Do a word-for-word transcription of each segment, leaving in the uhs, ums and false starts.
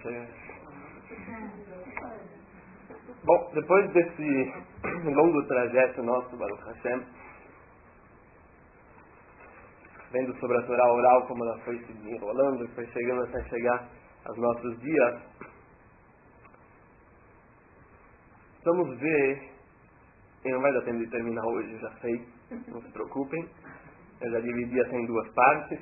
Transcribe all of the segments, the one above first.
É... Bom, depois desse longo trajeto nosso, Baruch Hashem, vendo sobre a Torá oral, como ela foi se desenrolando e foi chegando até chegar aos nossos dias, vamos ver, e não vai dar tempo de terminar hoje, eu já sei, não se preocupem, eu já dividi até em duas partes.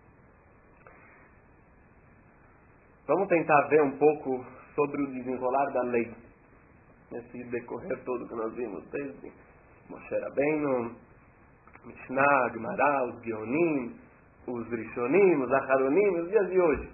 Vamos tentar ver um pouco sobre o desenrolar da lei, nesse decorrer todo que nós vimos, desde Moshe Rabbeinu, Mishnah, Gemara, os Geonim, os Rishonim, os Acharonim, os dias de hoje.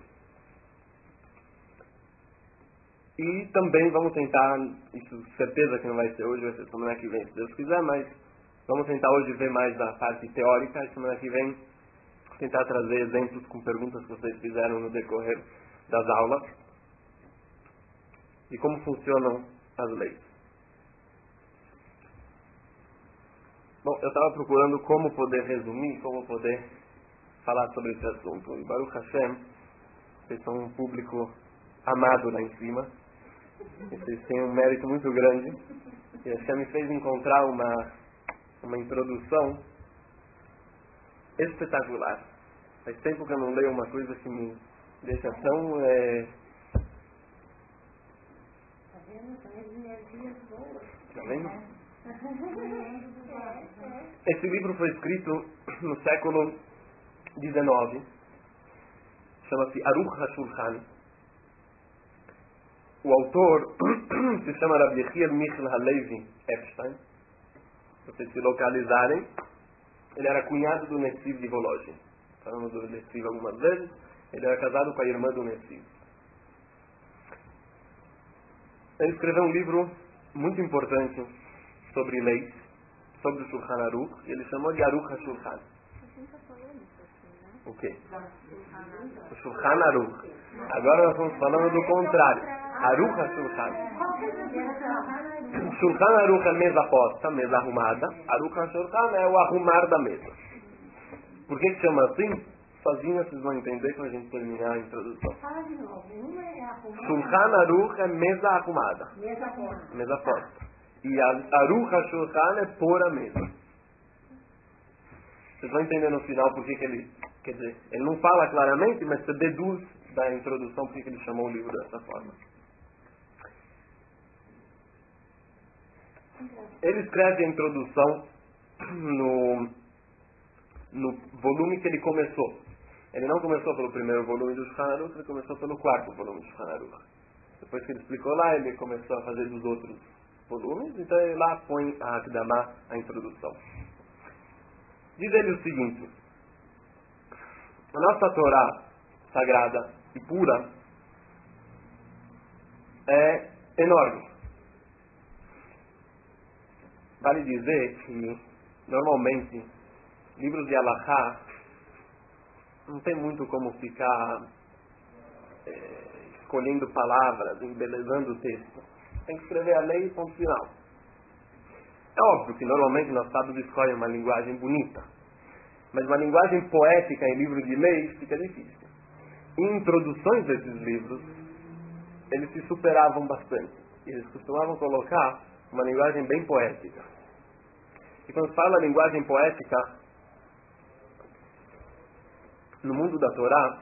E também vamos tentar, isso certeza que não vai ser hoje, vai ser semana que vem, se Deus quiser, mas vamos tentar hoje ver mais da parte teórica, e semana que vem tentar trazer exemplos com perguntas que vocês fizeram no decorrer das aulas, e como funcionam as leis. Bom, eu estava procurando como poder resumir, como poder falar sobre esse assunto. E Baruch Hashem, vocês são um público amado lá em cima. Vocês têm um mérito muito grande. E Hashem me fez encontrar uma, uma introdução espetacular. Faz tempo que eu não leio uma coisa que me deixa tão... É... Tá vendo? Esse livro foi escrito no século dezenove. Chama-se Aruch HaShulchan. O autor se chama Rabbi Yechiel Michel Halevi Epstein. Se vocês se localizarem, ele era cunhado do Nessiv de Volozhin. Falamos do Nessiv algumas vezes. Ele era casado com a irmã do Nessiv. Ele escreveu um livro muito importante sobre leis, sobre o Shulchan Aruch, e ele chamou de Aruch HaShulchan. O quê? O Shulchan Aruch. Agora nós estamos falando do contrário. Aruch HaShulchan. Shulchan Aruch é mesa posta, mesa arrumada. Aruch HaShulchan é o arrumar da mesa. Por que que chama assim? Sozinho vocês vão entender quando a gente terminar a introdução. Shulchan Aruch é mesa arrumada. Mesa posta. E Aruch HaShulchan é pôr a mesa. Vocês vão entender no final por que que ele... Quer dizer, ele não fala claramente, mas você deduz da introdução por que que ele chamou o livro dessa forma. Ele escreve a introdução no, no volume que ele começou. Ele não começou pelo primeiro volume do Shulchan Aruch, ele começou pelo quarto volume do Shulchan Aruch. Depois que ele explicou lá, ele começou a fazer dos outros volumes, então ele lá põe a Akdamá, a introdução. Diz ele o seguinte: a nossa Torá sagrada e pura é enorme. Vale dizer que normalmente livros de Halachá não tem muito como ficar é, escolhendo palavras, embelezando o texto. Tem que escrever a lei e ponto final. É óbvio que normalmente nós sábios escolhem uma linguagem bonita, mas uma linguagem poética em livro de leis fica difícil. Em introduções desses livros, eles se superavam bastante. Eles costumavam colocar uma linguagem bem poética. E quando se fala linguagem poética, no mundo da Torá,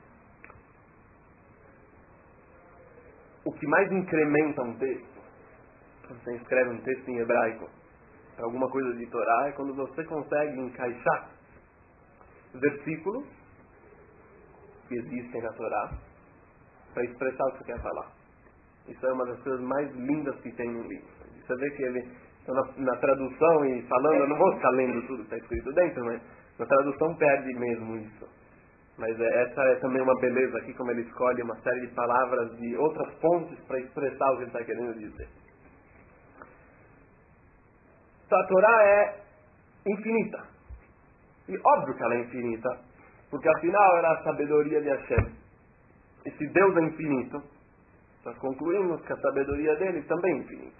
o que mais incrementa um texto, quando você escreve um texto em hebraico, alguma coisa de Torá, é quando você consegue encaixar versículos que existem na Torá para expressar o que você quer falar. Isso é uma das coisas mais lindas que tem no livro. Você vê que ele, então, na, na tradução e falando, eu não vou ficar lendo tudo que está escrito dentro, mas na tradução perde mesmo isso. Mas é, essa é também uma beleza aqui, como ele escolhe uma série de palavras de outras fontes para expressar o que ele está querendo dizer. Então, a Torá é infinita. E óbvio que ela é infinita, porque afinal ela é a sabedoria de Hashem. E se Deus é infinito, nós concluímos que a sabedoria dele também é infinita.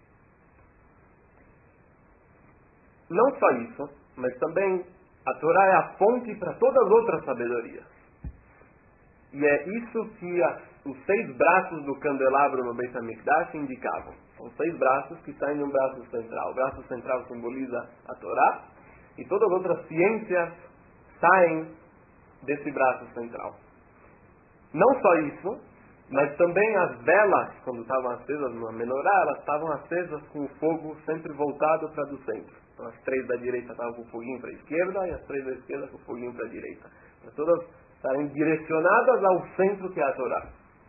Não só isso, mas também a Torá é a fonte para todas as outras sabedorias. E é isso que as, os seis braços do candelabro no Beit HaMikdash indicavam. São seis braços que saem de um braço central. O braço central simboliza a Torá e todas as outras ciências saem desse braço central. Não só isso, mas também as velas, quando estavam acesas numa menorá, elas estavam acesas com o fogo sempre voltado para do centro. Então as três da direita estavam com o foguinho para a esquerda e as três da esquerda com o foguinho para a direita. Para todas estarem direcionadas ao centro que é a Torá.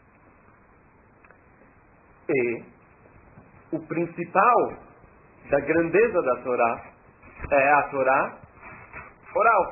E o principal da grandeza da Torá é a Torá oral.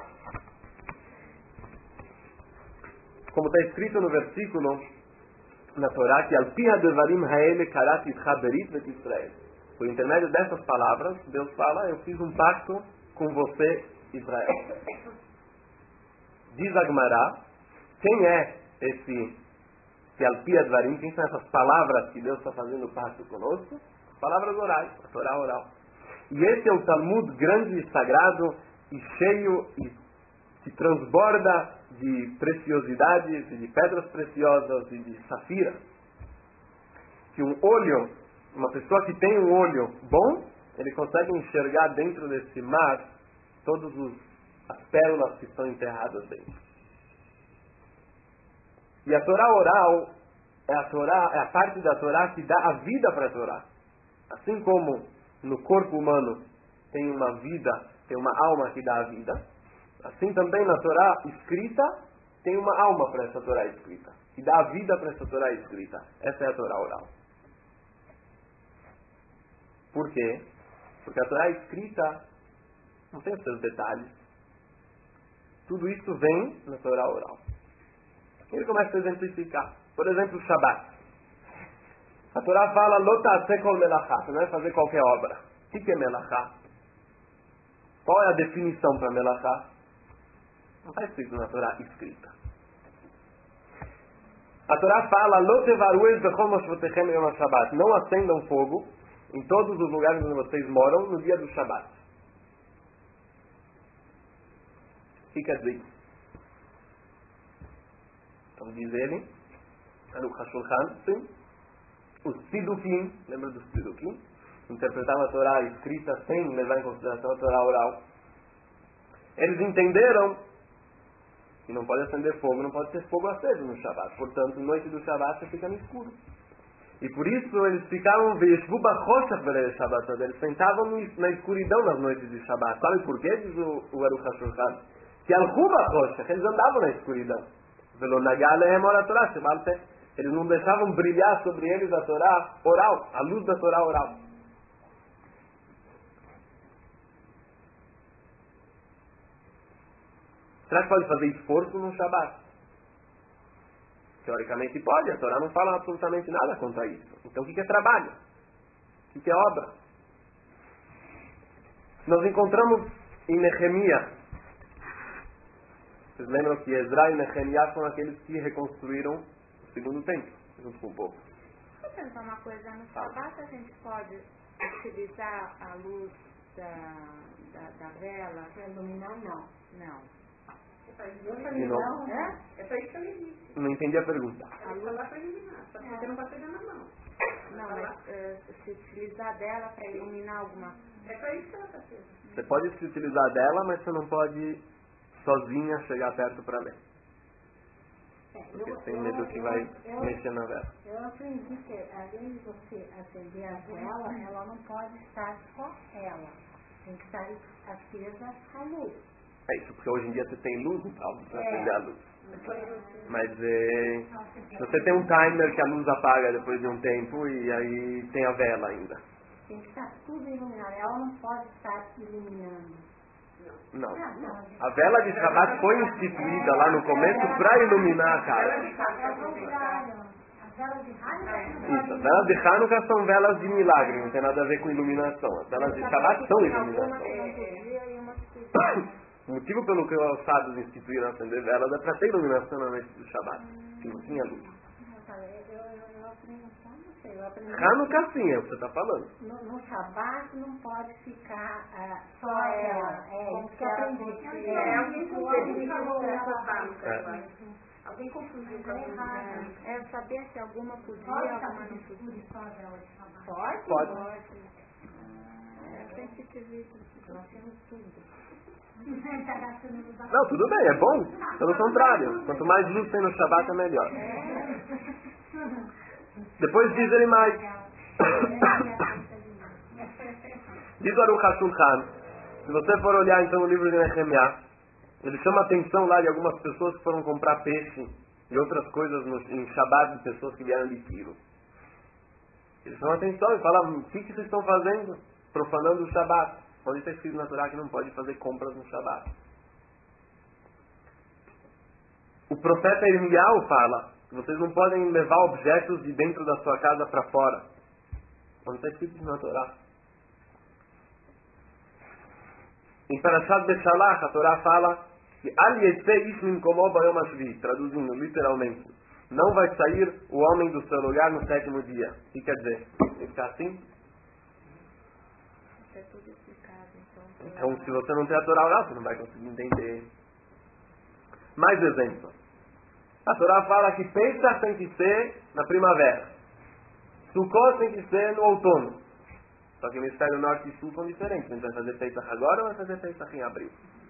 Como está escrito no versículo na Torá, que Al-Pi ha-devarim ha'ele karat itcha berit vet Israel. Por intermédio dessas palavras, Deus fala, eu fiz um pacto com você, Israel. Diz a Gemara, quem é esse, esse Al-Pi ha-devarim, quem são essas palavras que Deus está fazendo pacto conosco? Palavras orais, a Torá oral. E esse é o Talmud grande e sagrado e cheio e que transborda de preciosidades e de pedras preciosas e de safira. Que um olho, uma pessoa que tem um olho bom, ele consegue enxergar dentro desse mar todas as pérolas que estão enterradas dentro. E a Torá oral é a, Torá, é a parte da Torá que dá a vida para a Torá. Assim como no corpo humano tem uma vida, tem uma alma que dá a vida, assim também na Torá escrita tem uma alma para essa Torá escrita, que dá a vida para essa Torá escrita. Essa é a Torá oral. Por quê? Porque a Torá escrita não tem os seus detalhes. Tudo isso vem na Torá oral. Ele começa a exemplificar. Por exemplo, o Shabat. A Torá fala, Lo ta'aseh kol melachá, você não vai fazer qualquer obra. O que é melachá? Qual é a definição para melachá? Não está escrito na Torá escrita. A Torá fala, Lo tevaru es bechol moshvotechem yom ha-Shabbat. Não acendam fogo em todos os lugares onde vocês moram no dia do Shabat. O que quer dizer isso? Então diz ele, Aruch HaShulchan, sim, os Tzidukim, lembra dos Tzidukim? Interpretavam a Torá escrita sem levar em consideração a Torá oral. Eles entenderam que não pode acender fogo, não pode ter fogo aceso no Shabat. Portanto, noite do Shabat você fica no escuro. E por isso eles ficavam, eles sentavam na escuridão nas noites de Shabat. Sabe por quê? Diz o, o Aruch HaShulchan. Que eles andavam na escuridão. Eles não deixavam brilhar sobre eles a Torá oral, a luz da Torá oral. Será que pode fazer esforço no Shabat? Teoricamente pode, a Torá não fala absolutamente nada contra isso. Então o que é trabalho? O que é obra? Nós encontramos em Nehemia. Vocês lembram que Ezra e Nehemia são aqueles que reconstruíram o segundo templo, junto com o povo. Deixa eu pensar uma coisa, no Shabat a gente pode utilizar a luz da, da, da vela? Para iluminar, não. Não. Eu falei, De novo. não, É? é para isso que eu lhe disse. Não entendi a pergunta. A luz lá para iluminar, só que você não pode pegar na mão. Não, mas uh, se utilizar dela para iluminar alguma... É para isso que ela está sendo. Você pode se utilizar dela, mas você não pode sozinha chegar perto para ler. Porque tem medo que vai eu, mexer na vela. Eu aprendi que além de você acender a vela, ela não pode estar só ela. Tem que estar acesa a luz. É isso, porque hoje em dia você tem luz e tal, para É. acender a luz. Mas é, se você tem um timer que a luz apaga depois de um tempo e aí tem a vela ainda. Tem que estar tudo iluminado. Ela não pode estar iluminando. Não. Ah, não. A vela de Shabbat foi instituída lá no começo para iluminar a casa. É o contrário. A vela de Hanukkah. Isso, as velas de Hanukkah são velas de milagre, não tem nada a ver com iluminação. As velas de Shabbat são iluminação. O motivo pelo que os sábios instituíram acender velas é para ter iluminação na noite do Shabbat, que não tinha luz. Eu aprendi, não sei, eu aprendi. Hanukkah sim, é o que você está falando. No, no Shabat não pode ficar ah, só ela. É, Como isso que que eu ela aprendi. fosse- É, alguém que Como teve que que ela colocar fosse- essa É. Alguém confundiu com a errada. É, é saber se alguma podia, Pode alguma estar não no podia. escuro e só a vela de Shabbat? Pode? Pode. Ah, é sensitivismo. Nós temos tudo. Está gastando luz. Não, tudo bem, é bom. Pelo contrário, quanto mais luz tem no Shabat é melhor. Depois diz ele mais. Diz o Aruch HaShulchan, se você for olhar então o livro de Nehemiah, ele chama a atenção lá de algumas pessoas que foram comprar peixe e outras coisas no, em Shabat de pessoas que vieram de Tiro. Ele chama a atenção e fala, o que, que vocês estão fazendo? Profanando o Shabat. Onde está escrito na Torá que não pode fazer compras no Shabat. O profeta Irmial fala que vocês não podem levar objetos de dentro da sua casa para fora. Onde está escrito na Torá. Em Parashat Beshalach, a Torá fala que Al Yetze Ish Minkomo Bayom Hashvi, traduzindo literalmente, não vai sair o homem do seu lugar no sétimo dia. O que quer dizer? Tem que ficar assim? Isso é tudo explicado, então. Então, se você não tem a Torá oral, você não vai conseguir entender. Mais exemplo. A Torá fala que Pesach tem que ser na primavera. Sukkot tem que ser no outono. Só que o hemisfério norte e sul são diferentes. A gente vai fazer Pesach agora ou vai fazer Pesach em abril?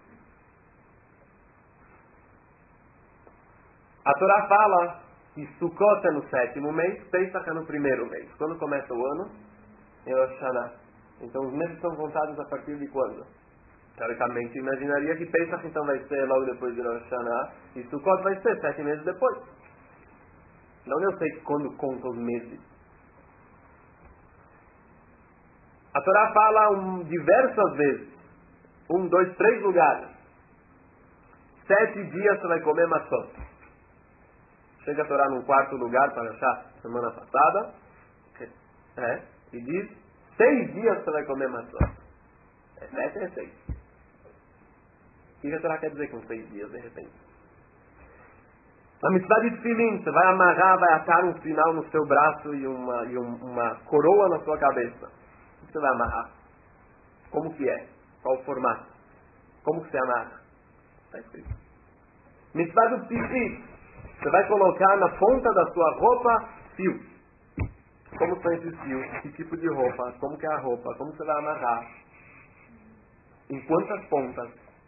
A Torá fala que Sukkot é no sétimo mês, Pesach é no primeiro mês. Quando começa o ano? Em Rosh Hashanah. Então os meses são contados a partir de quando? Teoricamente, imaginaria que Pesach então vai ser logo depois de Rosh Hashanah e Sukkot vai ser sete meses depois. Não eu sei quando conta os meses. A Torá fala um, diversas vezes, um, dois, três lugares. Sete dias você vai comer matzot. Chega a Torá num quarto lugar para achar semana passada, é, e diz, seis dias você vai comer matzot. É sete é seis. O que a Torá quer dizer com seis dias, de repente? A mitzvah de Tefilin, você vai amarrar, vai atar um sinal no seu braço e uma, e um, uma coroa na sua cabeça. O que você vai amarrar? Como que é? Qual o formato? Como que você amarra? Está escrito. Mitzvah do Tzitzit, você vai colocar na ponta da sua roupa fios. Como são esses fios? Que tipo de roupa? Como que é a roupa? Como você vai amarrar? Em quantas pontas?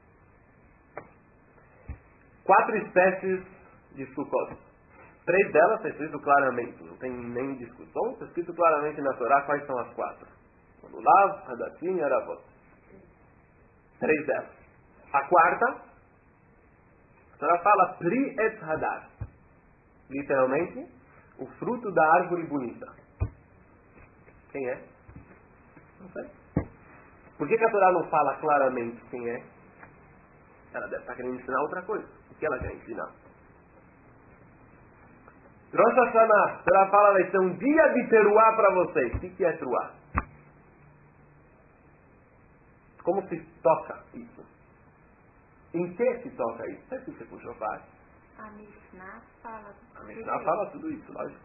Quatro espécies de Sukkot. Três delas está escrito claramente, não tem nem discussão, está escrito claramente na Torá quais são as quatro. Lulav, Hadatim e Aravot. Três delas. A quarta, a Torá fala Pri et Hadar. Literalmente, o fruto da árvore bonita. Quem é? Não sei. Por que, que a Torá não fala claramente quem é? Ela deve estar querendo ensinar outra coisa. O que ela quer ensinar? Rosh Hashanah, a Torá fala, vai ser um dia de teruá para vocês. O que, que é teruá? Como se toca isso? Em que se toca isso? É que você puxou parte. A Mishnah fala. A Mishnah fala tudo isso, lógico.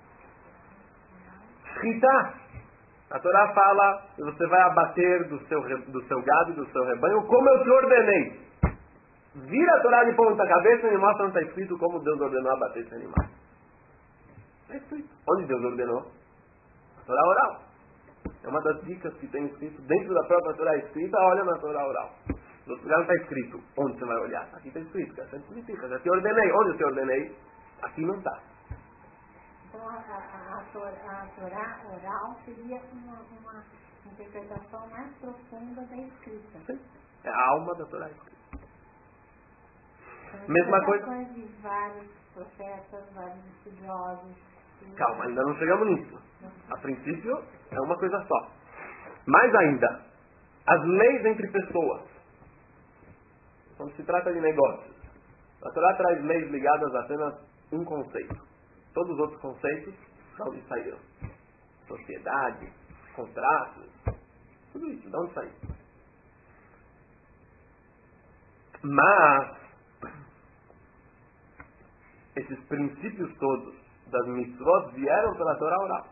Shchita. A Torá fala que você vai abater do seu, do seu gado e do seu rebanho como eu te ordenei. Vira a Torá de ponta cabeça e me mostra onde está escrito como Deus ordenou abater esse animal. Está escrito. Onde Deus ordenou? A Torá oral. É uma das dicas que tem escrito dentro da própria Torá escrita, olha na Torá oral. No outro lugar não está escrito onde você vai olhar. Aqui está escrito, que é sempre significa. Já te ordenei. Onde eu te ordenei? Aqui não está. Então a, a, a, Torá, a Torá oral seria uma, uma interpretação mais profunda da escrita. Sim. É a alma da Torá escrita. Então, Mesma coisa. de vários profetas, vários estudiosos. Calma, ainda não chegamos nisso. A princípio é uma coisa só. Mais ainda, as leis entre pessoas. Quando se trata de negócios, a Torá traz leis ligadas a apenas um conceito. Todos os outros conceitos, de onde saíram? Sociedade, contratos, tudo isso, de onde saiu? Mas, esses princípios todos das mitzvot vieram pela Torá oral.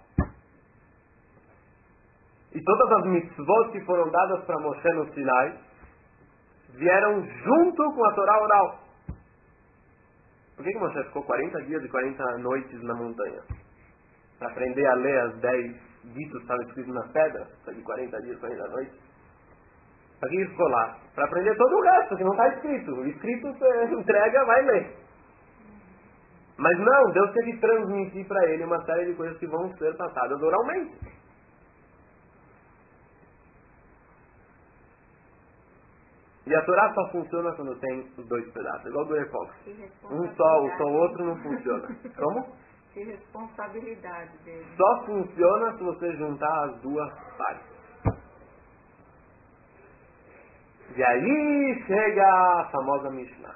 E todas as mitzvot que foram dadas para Moshe no Sinai vieram junto com a Torá oral. Por que que Moshe ficou quarenta dias e quarenta noites na montanha? Para aprender a ler as dez ditos que estavam escritos nas pedras? De quarenta dias, quarenta noites? Para que ele ficou lá? Para aprender todo o resto, que não está escrito. O escrito você entrega, vai ler. Mas não, Deus teve que transmitir para ele uma série de coisas que vão ser passadas oralmente. E a Torá só funciona quando tem os dois pedaços, igual do epóxi. Um só, o só o outro não funciona. Como? Que responsabilidade dele. Só funciona se você juntar as duas partes. E aí chega a famosa Mishnah.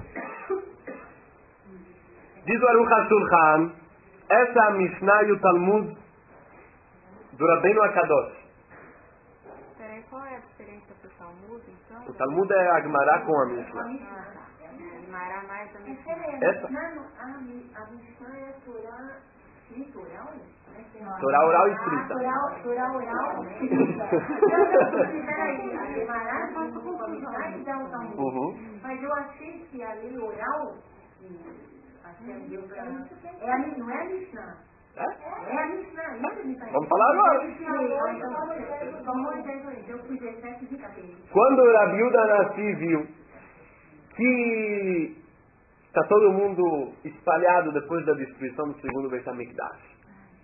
Diz o Aruch HaShulchan, essa é a Mishnah e o Talmud do Rabbeinu Akadosh. Peraí, qual é a diferença do Talmud, então? O Talmud é a Gemara com a Mishnah. Ah, tá. Gemara mais a Mishnah. Essa? A Mishnah é a Torá escrita oral? Torá oral escrita. Torá oral escrita. Peraí, a Gemara faz com a Mishnah e dá o Talmud. Uhum. Mas eu achei que a lei oral, acho que é deu pra... É a, não é a Mishnah. É? É a Mishnah, isso que me parece. Vamos falar agora. Quando Rabi Yehuda Nassi viu que está todo mundo espalhado depois da destruição do segundo Beit HaMikdash,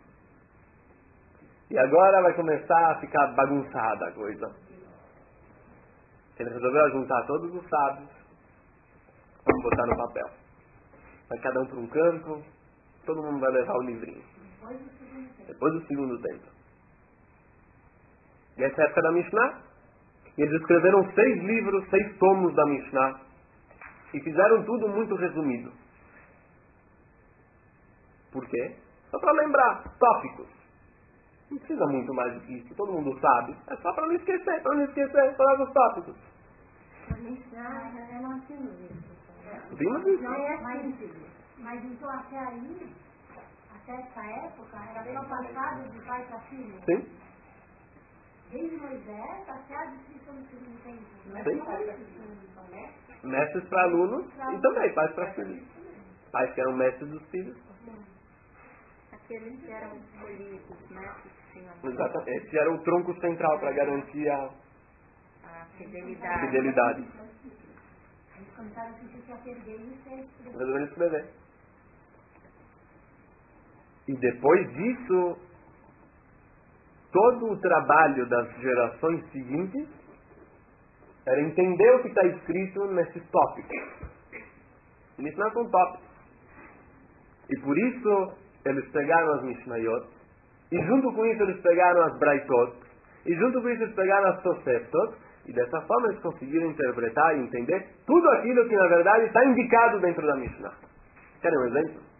e agora vai começar a ficar bagunçada a coisa, ele resolveu juntar todos os sábios para botar no papel. Vai cada um para um canto, todo mundo vai levar o livrinho. Depois do segundo tempo. E essa é a época da Mishnah. E eles escreveram seis livros, seis tomos da Mishnah. E fizeram tudo muito resumido. Por quê? Só para lembrar. Tópicos. Não precisa muito mais do que isso. Todo mundo sabe. É só para não esquecer. Para não esquecer. Só os tópicos. A Mishnah é não ensino isso. Vimos isso. Não é assim. Mas então até aí... Até essa época, era só passado de pai para filho? Sim. Desde Moisés até a descrição do segundo tempo. Sim. Mestres para alunos e também pais para filhos. Pais que eram mestres dos filhos. Aqueles que eram escolhidos, né? Que tinham Exatamente. Esse era o tronco central para garantir a a fidelidade. fidelidade. Eles começaram a sentir que ia perder isso e Resolveram escrever. E depois disso, todo o trabalho das gerações seguintes era entender o que está escrito nesses tópicos. E isso não são tópicos. E por isso eles pegaram as Mishnayot, e junto com isso eles pegaram as Braitot, e junto com isso eles pegaram as Toseftot, e dessa forma eles conseguiram interpretar e entender tudo aquilo que na verdade está indicado dentro da Mishnah. Querem um exemplo?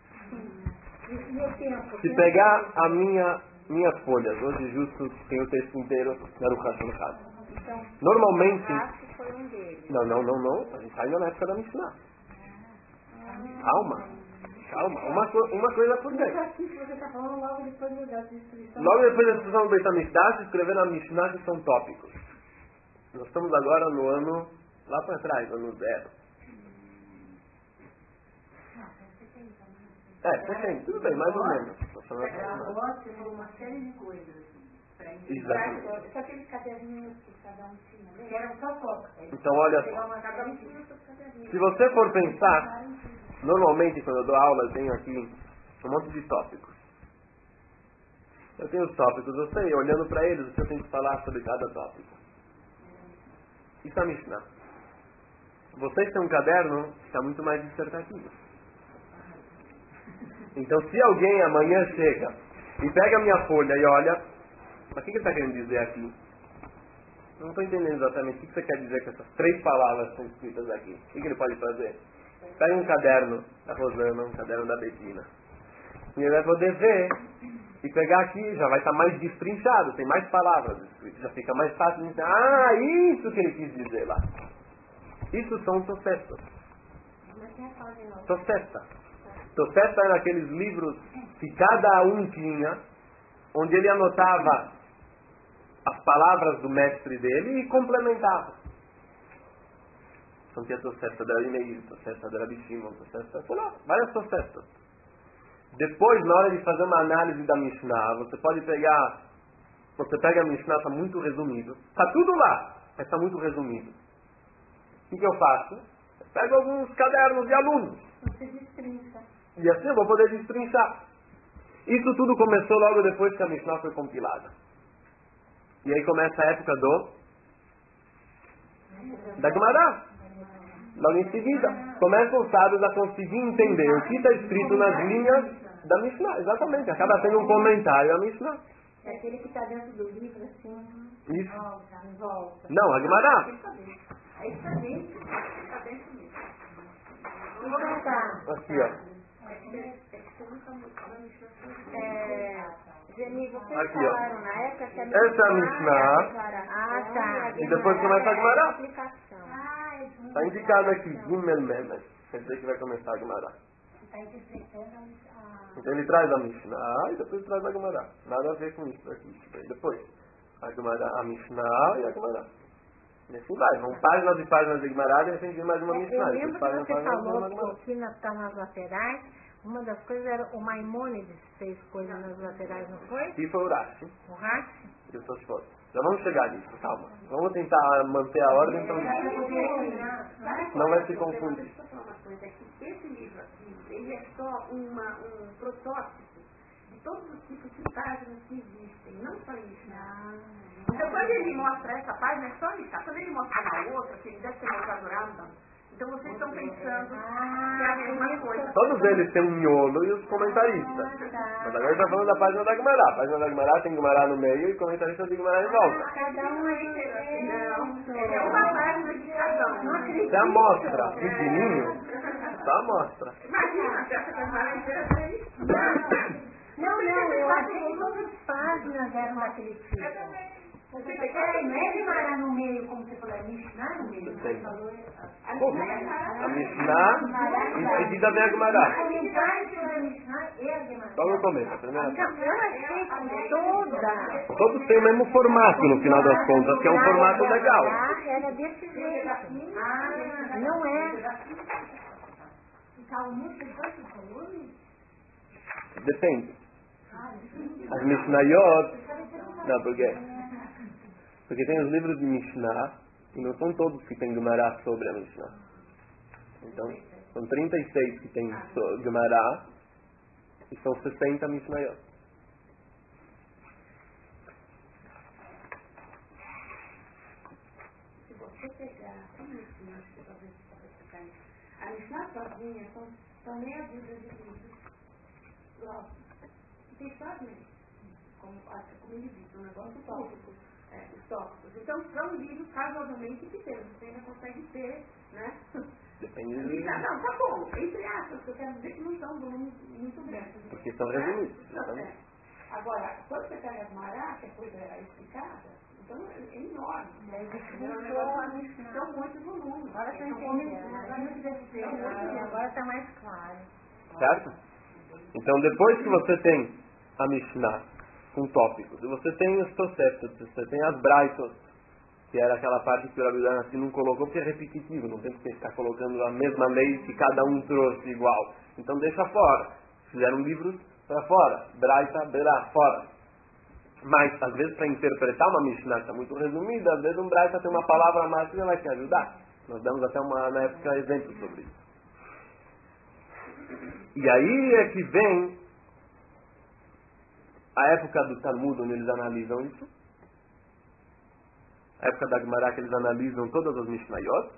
Se pegar a minha, minhas folhas, hoje justo tem o texto inteiro na Aruch HaShulchan. Então, Normalmente... Rashi foi um deles. Não, não, não, não. A gente está ainda na época da Mishnah. Calma. Calma. Uma, co- uma coisa por vez. você está falando logo depois da destruição. Logo depois da destruição do Beit HaMikdash, se escreveram a Mishnah, que são tópicos. Nós estamos agora no ano... Lá para trás, ano zero. É, setenta, tudo bem, mais ou menos. Ela falou uma série de coisas para Exatamente. Só aqueles caderninhos que cada um tinha, né? Que eram só fotos. Então, olha só. Se você for pensar, normalmente quando eu dou aula eu tenho aqui um monte de tópicos. Eu tenho os tópicos, eu sei, olhando para eles, o que eu tenho que falar sobre cada tópico. Isso é a Mishnah. Vocês têm um caderno que está muito mais dissertativo. Então, se alguém amanhã chega e pega a minha folha e olha, mas o que ele está querendo dizer aqui? Eu não estou entendendo exatamente o que você quer dizer com essas três palavras que estão escritas aqui. O que ele pode fazer? Pega um caderno da Rosana, um caderno da Betina. E ele vai poder ver e pegar aqui, já vai estar mais destrinchado, tem mais palavras escritas, já fica mais fácil de entender. Ah, isso que ele quis dizer lá. Isso são Toseftas. Tosefta. Tosefta eram aqueles livros que cada um tinha, onde ele anotava as palavras do mestre dele e complementava. Então tinha Tosefta de Rabi Meir, Tosefta de Rabi Shimon, Tosefta, sei lá, várias Toseftas. Depois, na hora de fazer uma análise da Mishnah, você pode pegar, você pega a Mishnah, está muito resumido. Está tudo lá, mas está muito resumido. O que, que eu faço? Eu pego alguns cadernos de alunos. Você destrincha. E assim eu vou poder destrinchar. Isso tudo começou logo depois que a Mishnah foi compilada. E aí começa a época do... da Gemara. Logo em seguida, começam os sábios a conseguir entender o que está escrito nas linhas da Mishnah. Exatamente, acaba sendo um comentário à Mishnah. É aquele que está dentro do livro, assim, Isso. volta, em volta. Não, a Gemara. Aí está dentro. Está dentro mesmo. Então tá. Aqui, ó. É, Geni, vocês Aqui, ó. falaram na época que a Essa é a Mishnah. Ah, tá. E depois começa a Gemara. Explicação. Ah, é de Está indicado aqui, Gimel Memes. Quer dizer que vai começar a Gemara. Está interpretando a... Então ele traz a Mishnah e depois traz a Gemara. Nada a ver com isso aqui. Isso aí. Depois, a Gemara, a Mishnah e a Gemara. E assim vai. Vão páginas e páginas de Gemara e de repente vem mais uma Mishnah. Eu Depois lembro que páginas e você páginas, falou uma Gemara. que aqui nas, tá nas laterais, uma das coisas era o Maimônides fez coisa nas laterais, não foi? E foi o Rashi. O Rashi? E os seus fotos. Já vamos chegar nisso, calma. Vamos tentar manter a ordem para não vai se confundir. Deixa eu falar uma coisa aqui. Esse livro aqui, ele é só uma, um protótipo de todos os tipos de páginas que existem, não só isso. Então, quando ele mostra essa página, é só isso. Quando ele mostra uma outra, que ele deve ter mostrado Rambam, então vocês estão pensando que é a mesma coisa. Todos eles têm um miolo e os comentaristas. Mas agora está falando da página da Gemara. A página da Gemara tem Gemara no meio e comentaristas de Gemara em volta. Cada um é Não, é uma página de cada um. Você amostra pequenininho, só amostra. Imagina, você acha que a Gemara inteira é isso? Não, não, eu achei que todas as páginas eram daquele tipo. Você quer, não é Gemara no meio, como você falou, é Mishnah no meio. Você falou, A Mishnah, em seguida vem a Gemara. comentário sobre a Mishnah e a Gemara. Só no começo, a primeira Então, eu achei que toda... Todos têm o mesmo formato no final das contas, que é um formato legal. Era desse jeito. Ah, não é. Ficava muito dois volumes? Depende. As Mishnayot, não, porque porque tem os livros de Mishnah e não são todos que tem Gemara sobre a Mishnah. Então, são trinta e seis que tem so- Gemara e são sessenta Mishnayot. Se você pegar, como esse livro, talvez você pegar isso, a Mishnah sozinha são, são meia dúzia de livros. Logo, tem sozinho, como, como ele disse, um negócio tópico, é, os tópicos. Então, são livros razoavelmente pequenos, você ainda consegue ter, né? Depende E, de... tá, não, tá bom, entre aspas, eu quero dizer que não são volumes muito grandes. Porque são resumidos, Né? exatamente. É. Agora, quando você pega as marás, que a coisa é explicada, então é enorme. Daí É um negócio, são muitos volumes. Agora está entendendo. Agora está mais claro. Certo? Então, depois que você tem a Mishnah com tópicos, e você tem os Toseftos, você tem as Braitos, que era aquela parte que o Rabi assim não colocou porque é repetitivo, não tem que ficar colocando a mesma lei que cada um trouxe igual. Então deixa fora. Fizeram livros para fora. Braita, Berá, fora. Mas, às vezes, para interpretar uma Mishnah que está muito resumida, às vezes um Braita tem uma palavra a mais que vai te ajudar. Nós damos até uma, na época, exemplos sobre isso. E aí é que vem a época do Talmud, onde eles analisam isso. A época da Gemara, que eles analisam todas as Mishnayot.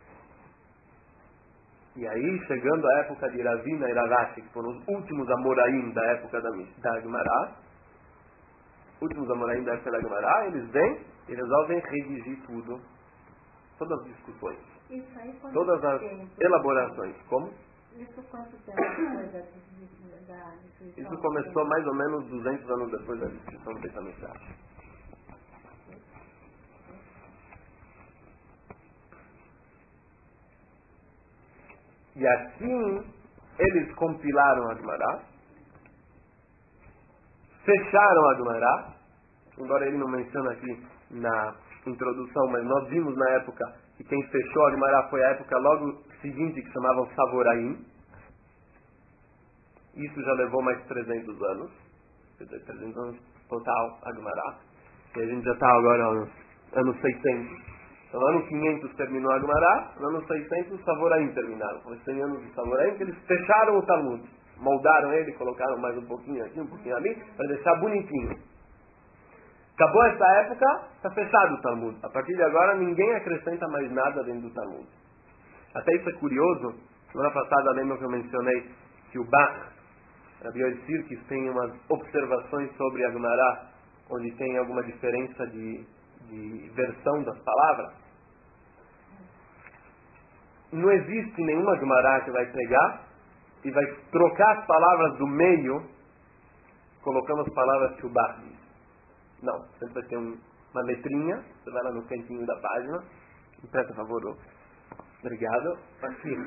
E aí, chegando a época de Ravina e Ravashi, que foram os últimos Amoraim da época da, da Gemara, últimos Amoraim da época da Gemara, eles vêm e resolvem redigir tudo, todas as discussões, Isso aí quanto todas as tempo? elaborações. Como? Isso quanto tempo depois da, da destruição? Isso começou mais ou menos duzentos anos depois da destruição do Beit HaMikdash. E assim, eles compilaram a Gemara, fecharam a Gemara, embora ele não menciona aqui na introdução, mas nós vimos na época e quem fechou a Gemara foi a época logo seguinte, que chamavam Savoraim. Isso já levou mais trezentos anos, quer dizer, trezentos anos total a Gemara. E a gente já está agora no ano seiscentos. Então, no ano quinhentos terminou a Gemara, no ano seiscentos os Savoraim terminaram. Foi cem anos de Savoraim que eles fecharam o Talmud. Moldaram ele, colocaram mais um pouquinho aqui, um pouquinho ali, para deixar bonitinho. Acabou essa época, está fechado o Talmud. A partir de agora, ninguém acrescenta mais nada dentro do Talmud. Até isso é curioso. Semana passada, lembra que eu mencionei que o Bach, Rabbi Yoel Sirkis, tem umas observações sobre a Gemara, onde tem alguma diferença de, de versão das palavras. Não existe nenhuma Gemara que vai pegar e vai trocar as palavras do meio, colocando as palavras que o Bach diz. Não, sempre vai ter um, uma letrinha, você vai lá no cantinho da página, me presta a favor, oh. Obrigado, aqui.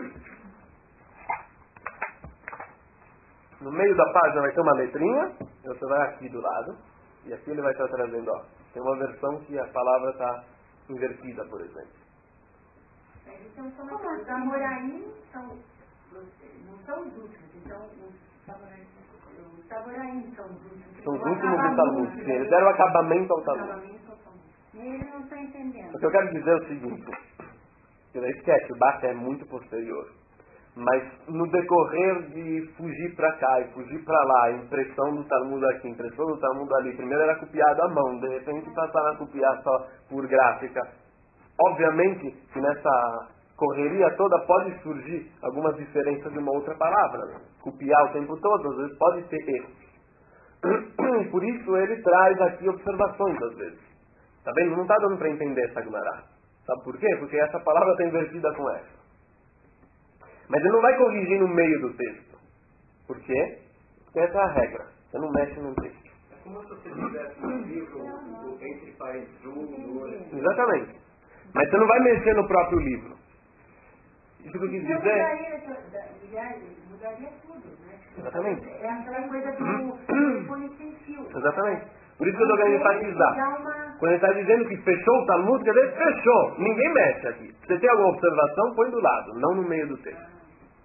No meio da página vai ter uma letrinha, e você vai aqui do lado, e aqui ele vai estar trazendo, ó, tem uma versão que a palavra está invertida, por exemplo. Então, como os Samoraim são, não são os últimos, então os Samoraim os Samoraim são os últimos. São os últimos do Talmud, sim, eles deram acabamento ao Talmud. Ele não está entendendo. O que eu quero dizer é o seguinte, que não esquece, o Bach é muito posterior. Mas no decorrer de fugir para cá e fugir para lá, a impressão do Talmud aqui, a impressão do Talmud ali, primeiro era copiado à mão, de repente passaram a copiar só por gráfica. Obviamente que nessa correria toda pode surgir algumas diferenças de uma outra palavra. Né? Copiar o tempo todo, às vezes pode ter erros. Por isso ele traz aqui observações às vezes. Tá vendo? Não está dando para entender essa Gemara. Sabe por quê? Porque essa palavra está invertida com essa. Mas ele não vai corrigir no meio do texto. Por quê? Porque essa é a regra. Você não mexe no texto. É como se você tivesse um livro entre pais juntos. Exatamente. Mas você não vai mexer no próprio livro. Isso que eu quis dizer... Mudaria, mudaria tudo, né? Exatamente. É aquela coisa do telefone sem fio. Exatamente. Por isso que eu estou querendo enfatizar. Quando ele está dizendo que fechou o Talmud, quer dizer, fechou. Ninguém mexe aqui. Se você tem alguma observação, põe do lado, não no meio do texto.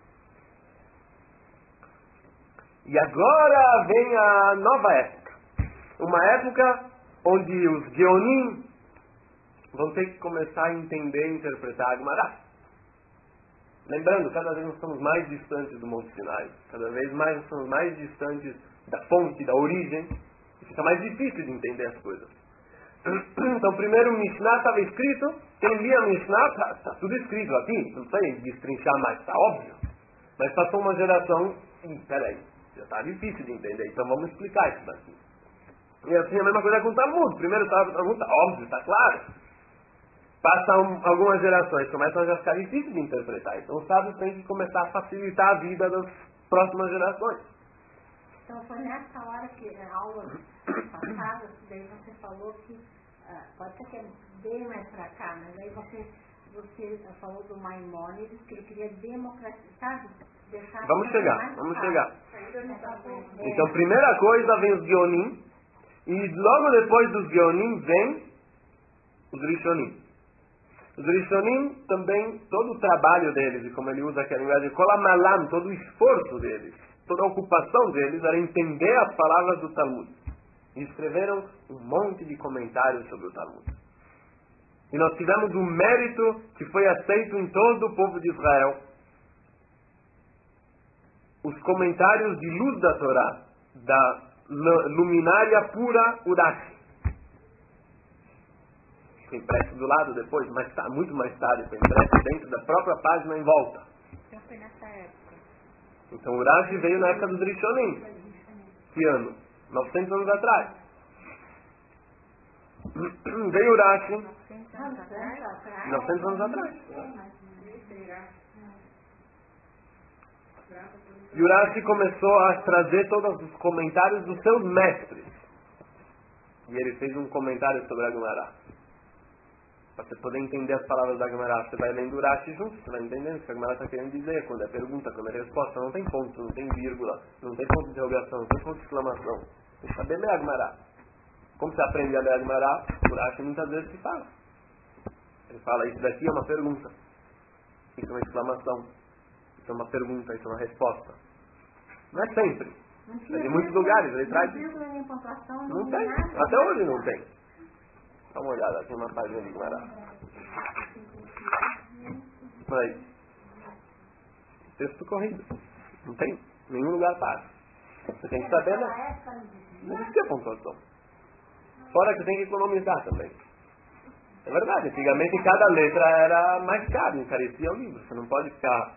E agora vem a nova época. Uma época onde os Geonim vão ter que começar a entender e interpretar a Gemara. Lembrando, cada vez nós estamos mais distantes do Monte Sinai. Cada vez mais nós estamos mais distantes da fonte, da origem. E fica mais difícil de entender as coisas. Então, primeiro o Mishnah estava escrito. Quem lia o Mishnah, está tá tudo escrito aqui. Não sei destrinchar mais, está óbvio. Mas passou uma geração e, peraí, já está difícil de entender. Então vamos explicar isso daqui. E assim a mesma coisa com o Talmud. Primeiro o Talmud está óbvio, está claro. Passam algumas gerações, começam a já ficar difícil de interpretar. Então os sábios têm que começar a facilitar a vida das próximas gerações. Então foi nessa hora que, na aula passada, daí você falou que, uh, pode ser que é bem mais para cá, mas aí você, você falou do Maimônides, que ele queria democratizar, deixar... Vamos chegar, vamos fácil. chegar. Então, primeira coisa vem os Geonim, e logo depois dos Geonim vem os Rishonim. Os Rishonim também, todo o trabalho deles, e como ele usa aqui a linguagem de Kolamalam, todo o esforço deles, toda a ocupação deles era entender as palavras do Talmud. E escreveram um monte de comentários sobre o Talmud. E nós tivemos um mérito que foi aceito em todo o povo de Israel. Os comentários de luz da Torá, da luminária pura Urashi. Foi impresso do lado depois, mas tá, muito mais tarde, foi impresso dentro da própria página em volta. Então foi nessa época. Então o Urashi veio na época dos Rishonim. Que ano? novecentos anos atrás. Veio o Urashi. novecentos anos atrás. E o Urashi começou a trazer todos os comentários dos seus mestres. E ele fez um comentário sobre a Gemara. Para você poder entender as palavras da Gemara, você vai lendo o Urashi junto, você vai entendendo o que a Gemara está querendo dizer, quando é pergunta, quando é resposta, não tem ponto, não tem vírgula, não tem ponto de interrogação, não tem ponto de exclamação. Tem que saber ler a Gemara. Como você aprende a ler a Gemara, o Urashi muitas vezes se fala. Ele fala, isso daqui é uma pergunta. Isso é uma exclamação. Isso é uma pergunta, isso é uma resposta. Não é sempre. Mas em muitos lugares ele traz. Não tem. Até hoje não tem. Dá uma olhada aqui uma página de Guimarães. Aí. Texto corrido. Não tem nenhum lugar para. Você tem que saber, né? Não existia pontuação. Fora que tem que economizar também. É verdade, antigamente cada letra era mais cara, encarecia o livro. Você não pode ficar.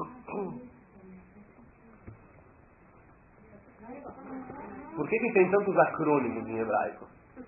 Por que, que tem tantos acrônimos em hebraico?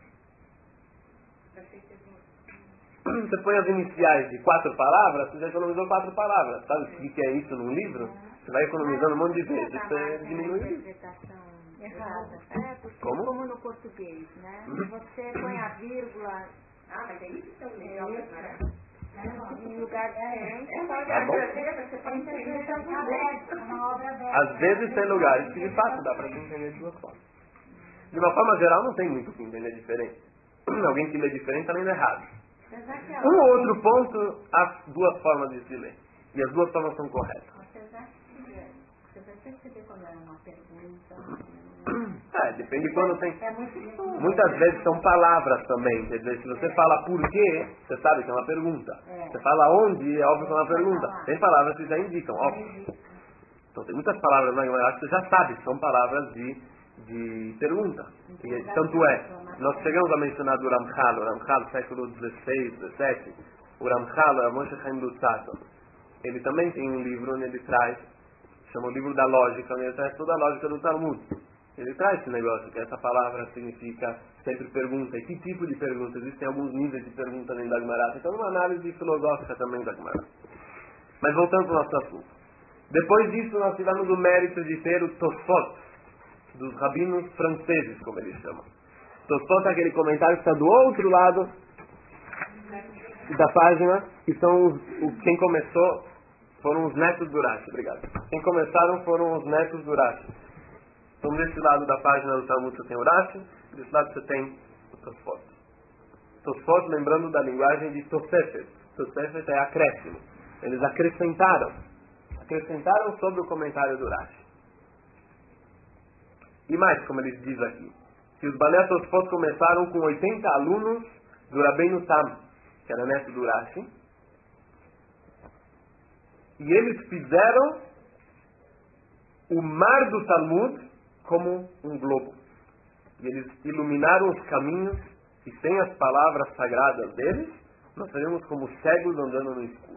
Você põe as iniciais de quatro palavras, você já economizou quatro palavras. Sabe o que é isso num livro? Você vai economizando um monte de vezes. Você diminui o livro. Errada. É, porque Como? como no português, né? Se você põe a vírgula. Ah, mas é isso que eu leio. Em lugar diferente, pode Tá bom? você pode entender tanto uma obra aberta. Às vezes tem lugares que de fato dá para se entender de duas formas. De uma forma geral não tem muito o que entender diferente. Alguém que lê diferente está lendo errado. Um ou outro ponto, há duas formas de se ler. E as duas formas são corretas. Você vai perceber quando é uma pergunta. É, depende de quando tem. É muito difícil. Muitas vezes são palavras também. Quer dizer, se você fala por quê, você sabe que é uma pergunta. É. Você fala onde, é óbvio que é uma pergunta. Tem palavras que já indicam, óbvio. Então tem muitas palavras na Guimarães que você já sabe que são palavras de, de pergunta. E, tanto é, nós chegamos a mencionar do Ramchal, o Ramchal século dezesseis, dezessete. O Ramchal é o Moshe Chaim Luzzatto. Ele também tem um livro onde ele traz, chama o livro da lógica, onde ele traz toda a lógica do Talmud. Ele traz esse negócio, que essa palavra significa sempre pergunta. E que tipo de pergunta? Existem alguns níveis de pergunta dentro da Guimarães. Então, uma análise filosófica também da Guimarães. Mas voltando para o nosso assunto. Depois disso, nós tivemos o mérito de ter o Tosfot, dos rabinos franceses, como eles chamam. Tosfot é aquele comentário que está do outro lado da página, que são os, o, quem começou foram os netos do Rashi. Obrigado. Quem começaram foram os netos do Rashi. Então, desse lado da página do Talmud você tem o Rashi, desse lado você tem o Tosfot. Tosfot, lembrando da linguagem de Tosefet. Tosefet é acréscimo. Eles acrescentaram. Acrescentaram sobre o comentário do Rashi. E mais, como eles dizem aqui, que os Balei Tosfot começaram com oitenta alunos do Rabbeinu Tam, que era neto do Rashi. E eles fizeram o mar do Talmud como um globo. E eles iluminaram os caminhos, e sem as palavras sagradas deles, nós seríamos como cegos andando no escuro.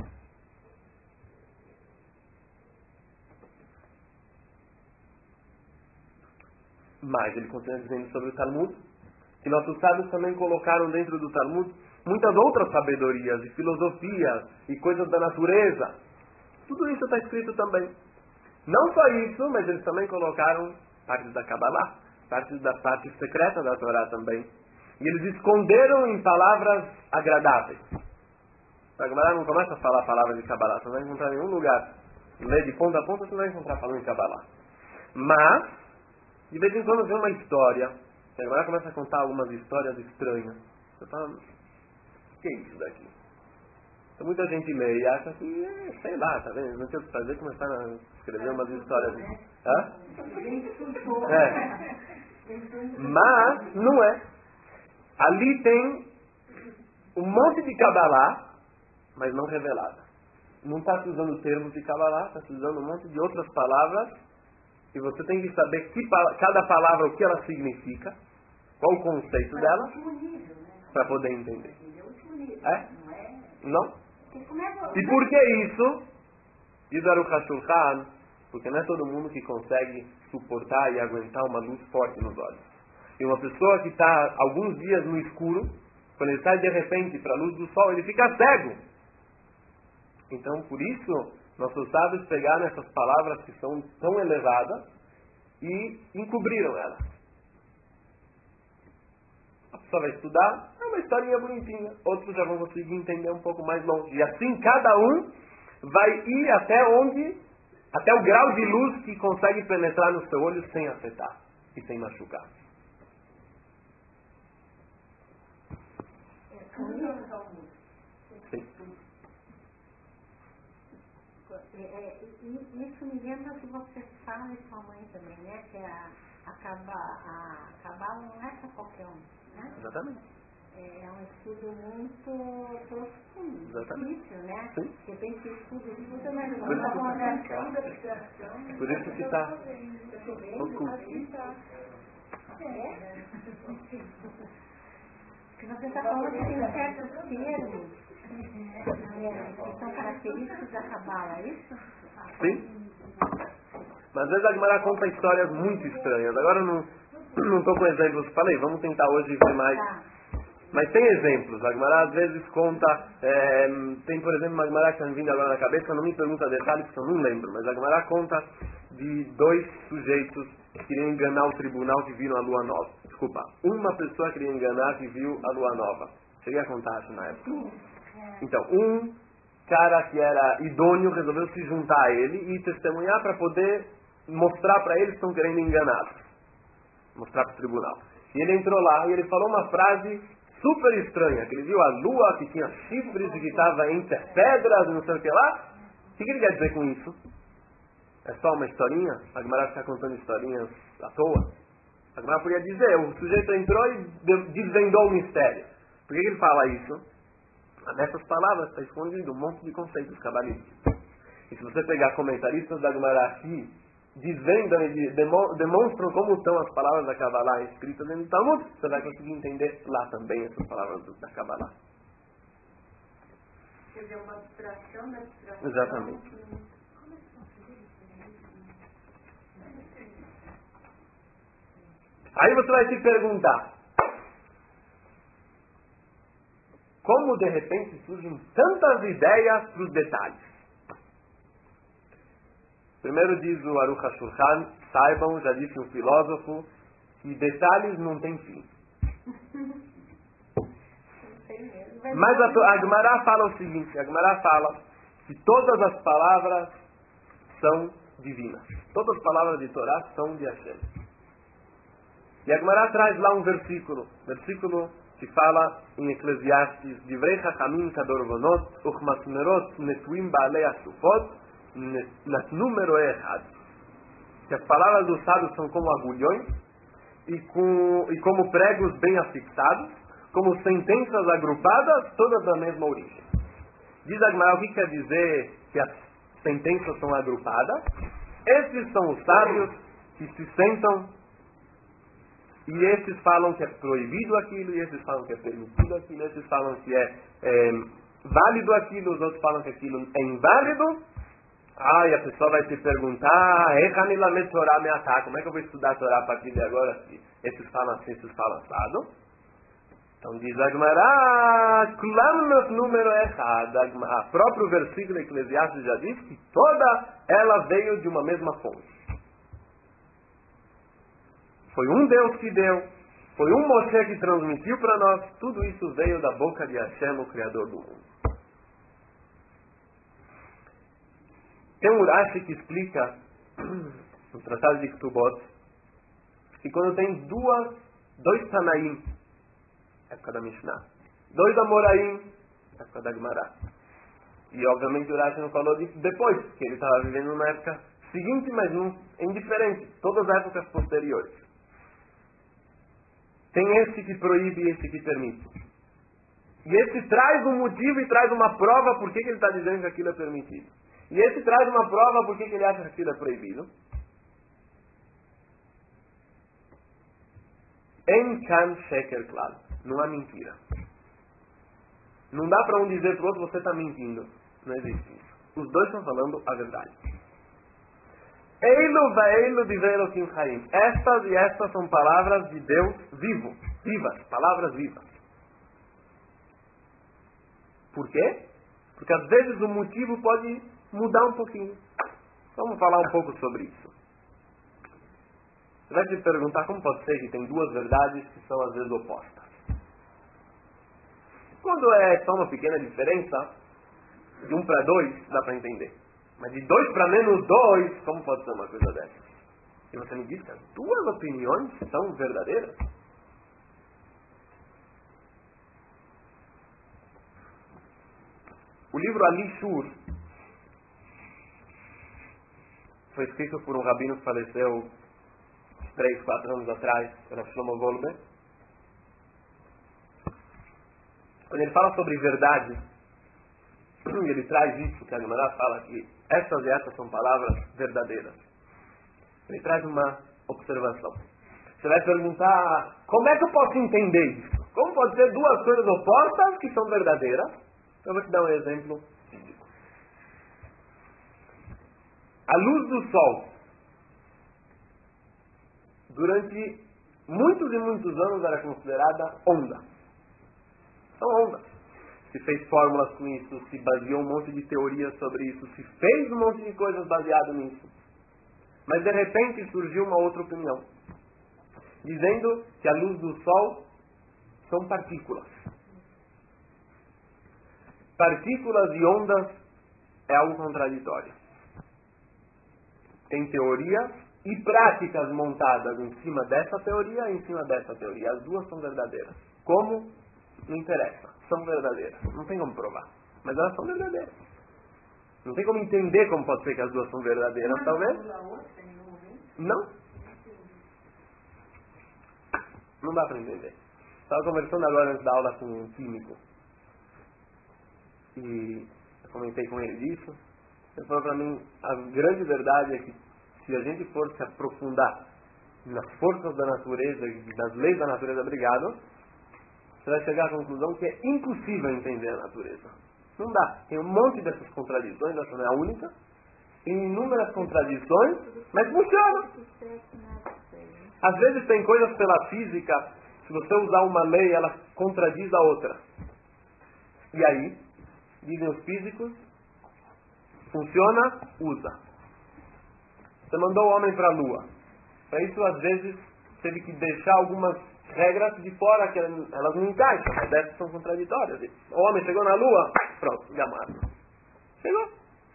Mas ele continua dizendo sobre o Talmud, que nossos sábios também colocaram dentro do Talmud muitas outras sabedorias e filosofias e coisas da natureza. Tudo isso está escrito também. Não só isso, mas eles também colocaram partes da Kabbalah, partes da parte secreta da Torá também. E eles esconderam em palavras agradáveis. A Kabbalah não começa a falar palavras de Kabbalah, você não vai encontrar em nenhum lugar. Lê de ponta a ponta, você não vai encontrar falando em Kabbalah. Mas, de vez em quando vem uma história, a Kabbalah começa a contar algumas histórias estranhas. Você fala, o que é isso daqui? Então, muita gente lê e acha que, é, sei lá, tá vendo? Não tem o que fazer, começaram a escrever umas histórias. Hã? É. Mas, não é. Ali tem um monte de Kabbalah, mas não revelada. Não está se usando termos de Kabbalah, está se usando um monte de outras palavras, e você tem que saber que, cada palavra, o que ela significa, qual o conceito dela, para poder entender. É? Não? E por que isso? Diz Aruch HaShulchan, porque não é todo mundo que consegue suportar e aguentar uma luz forte nos olhos. E uma pessoa que está alguns dias no escuro, quando ele sai de repente para a luz do sol, ele fica cego. Então, por isso, nossos sábios pegaram essas palavras que são tão elevadas e encobriram elas. A pessoa vai estudar, é uma historinha bonitinha. Outros já vão conseguir entender um pouco mais longe. E assim cada um vai ir até onde, até o grau de luz que consegue penetrar no seu olho sem afetar e sem machucar. E isso me lembra que você fala e sua mãe também, né? Que a, acaba, a Cabala não é para qualquer um, né? Exatamente. É um estudo muito profundo, Exatamente. difícil, né? Sim. De repente estudo isso, você vai Por isso uma que- avaliação da situação. Por isso que está Eu tô vendo, oculto. assim, tá. É? Porque você está falando que tem certos termos é, que são característicos da Cabala, é isso? Sim. Mas às vezes a Gemara conta histórias muito estranhas. Agora eu não não estou com exemplos. Falei, vamos tentar hoje ver mais. Tá. Mas tem exemplos. A Gemara às vezes conta. É, tem, por exemplo, uma Gemara que está me vindo agora na cabeça. Não me pergunta detalhes, porque eu não lembro. Mas a Gemara conta de dois sujeitos que queriam enganar o tribunal que viram a lua nova. Desculpa. Uma pessoa queria enganar que viu a lua nova. Cheguei a contar, acho, na época. Então, um cara que era idôneo resolveu se juntar a ele e testemunhar para poder mostrar para eles que estão querendo enganá-los. Mostrar para o tribunal. E ele entrou lá e ele falou uma frase super estranha, que ele viu a lua que tinha chifres e que estava entre pedras e não sei o que lá. O que, que ele quer dizer com isso? É só uma historinha? A Gemara está contando historinhas à toa? A Gemara podia dizer, o sujeito entrou e desvendou o mistério. Por que, que ele fala isso? Nessas palavras está escondido um monte de conceitos cabalísticos. E se você pegar comentaristas da Gemara aqui, desvendam e demonstram como são as palavras da Kabbalah escritas no Talmud, você vai conseguir entender lá também essas palavras da Kabbalah. Quer dizer, uma abstração da abstração. Exatamente. Aí você vai se perguntar, como de repente surgem tantas ideias para os detalhes? Primeiro diz o Aruch HaShulchan, saibam, já disse um filósofo, que detalhes não têm fim. Mas a, a Gemara fala o seguinte, a Gemara fala que todas as palavras são divinas. Todas as palavras de Torá são de Hashem. E a Gemara traz lá um versículo, versículo que fala em Eclesiastes, Divrei Chachamim Kadorvonot, Uchmasmerot Netuim Baalei Asufot, número errado. Que as palavras dos sábios são como agulhões e, com, e como pregos bem afixados, como sentenças agrupadas, todas da mesma origem. Diz a Gemara, o que quer dizer que as sentenças são agrupadas? Esses são os sábios que se sentam e esses falam que é proibido aquilo, e esses falam que é permitido aquilo, esses falam que é, é válido aquilo, os outros falam que aquilo é inválido. Ah, e a pessoa vai se perguntar, como é que eu vou estudar a Torá a partir de agora? Se esses falam assim, esses falam assado. Então diz a Gemara, número errado. A próprio versículo Eclesiastes já diz que toda ela veio de uma mesma fonte. Foi um Deus que deu, foi um Moshe que transmitiu para nós, tudo isso veio da boca de Hashem, o Criador do mundo. Tem um Urashi que explica, no Tratado de Ketubot, que quando tem duas, dois Tanaim, época da Mishnah, dois Amoraim, época da Gemara. E obviamente o Urashi não falou disso depois, porque ele estava vivendo numa época seguinte, mas não, indiferente, todas as épocas posteriores. Tem esse que proíbe e esse que permite. E esse traz um motivo e traz uma prova por que ele está dizendo que aquilo é permitido. E esse traz uma prova por que ele acha que aquilo é proibido. En kan sheker klal. Não há mentira. Não dá para um dizer para o outro, você está mentindo. Não existe isso. Os dois estão falando a verdade. Eilu vaeilu divrei Elokim chaim. Estas e estas são palavras de Deus vivo. Vivas. Palavras vivas. Por quê? Porque às vezes o motivo pode mudar um pouquinho. Vamos falar um pouco sobre isso. Você vai se perguntar como pode ser que tem duas verdades que são às vezes opostas. Quando é só uma pequena diferença, de um para dois, dá para entender. Mas de dois para menos dois, como pode ser uma coisa dessa? E você me diz que as duas opiniões são verdadeiras? O livro Ali Shur foi escrito por um rabino que faleceu três, quatro anos atrás, era Shlomo Goldberg. Quando ele fala sobre verdade, ele traz isso, que a Gemara fala que essas e essas são palavras verdadeiras. Ele traz uma observação. Você vai perguntar, como é que eu posso entender isso? Como pode ser duas coisas opostas que são verdadeiras? Eu vou te dar um exemplo físico. A luz do sol, durante muitos e muitos anos, era considerada onda. São ondas. Se fez fórmulas com isso, se baseou um monte de teorias sobre isso, se fez um monte de coisas baseado nisso. Mas de repente surgiu uma outra opinião, dizendo que a luz do sol são partículas. Partículas e ondas é algo contraditório. Tem teorias e práticas montadas em cima dessa teoria e em cima dessa teoria. As duas são verdadeiras. Como? Não interessa. São verdadeiras. Não tem como provar. Mas elas são verdadeiras. Não tem como entender como pode ser que as duas são verdadeiras, Uma talvez? anula a outra em nenhum momento? Não. Não dá para entender. Estava conversando agora antes da aula com um químico. E eu comentei com ele disso. Ele falou para mim, a grande verdade é que se a gente for se aprofundar nas forças da natureza e das leis da natureza, obrigado, você vai chegar à conclusão que é impossível entender a natureza. Não dá. Tem um monte dessas contradições, essa não é a única. Tem inúmeras contradições, mas funciona. Às vezes tem coisas pela física, se você usar uma lei, ela contradiz a outra. E aí, dizem os físicos, funciona, usa. Você mandou o homem para a Lua. Para isso, às vezes, teve que deixar algumas regras de fora, que elas não encaixam, mas essas são contraditórias. O homem chegou na Lua, pronto, gamado. Chegou.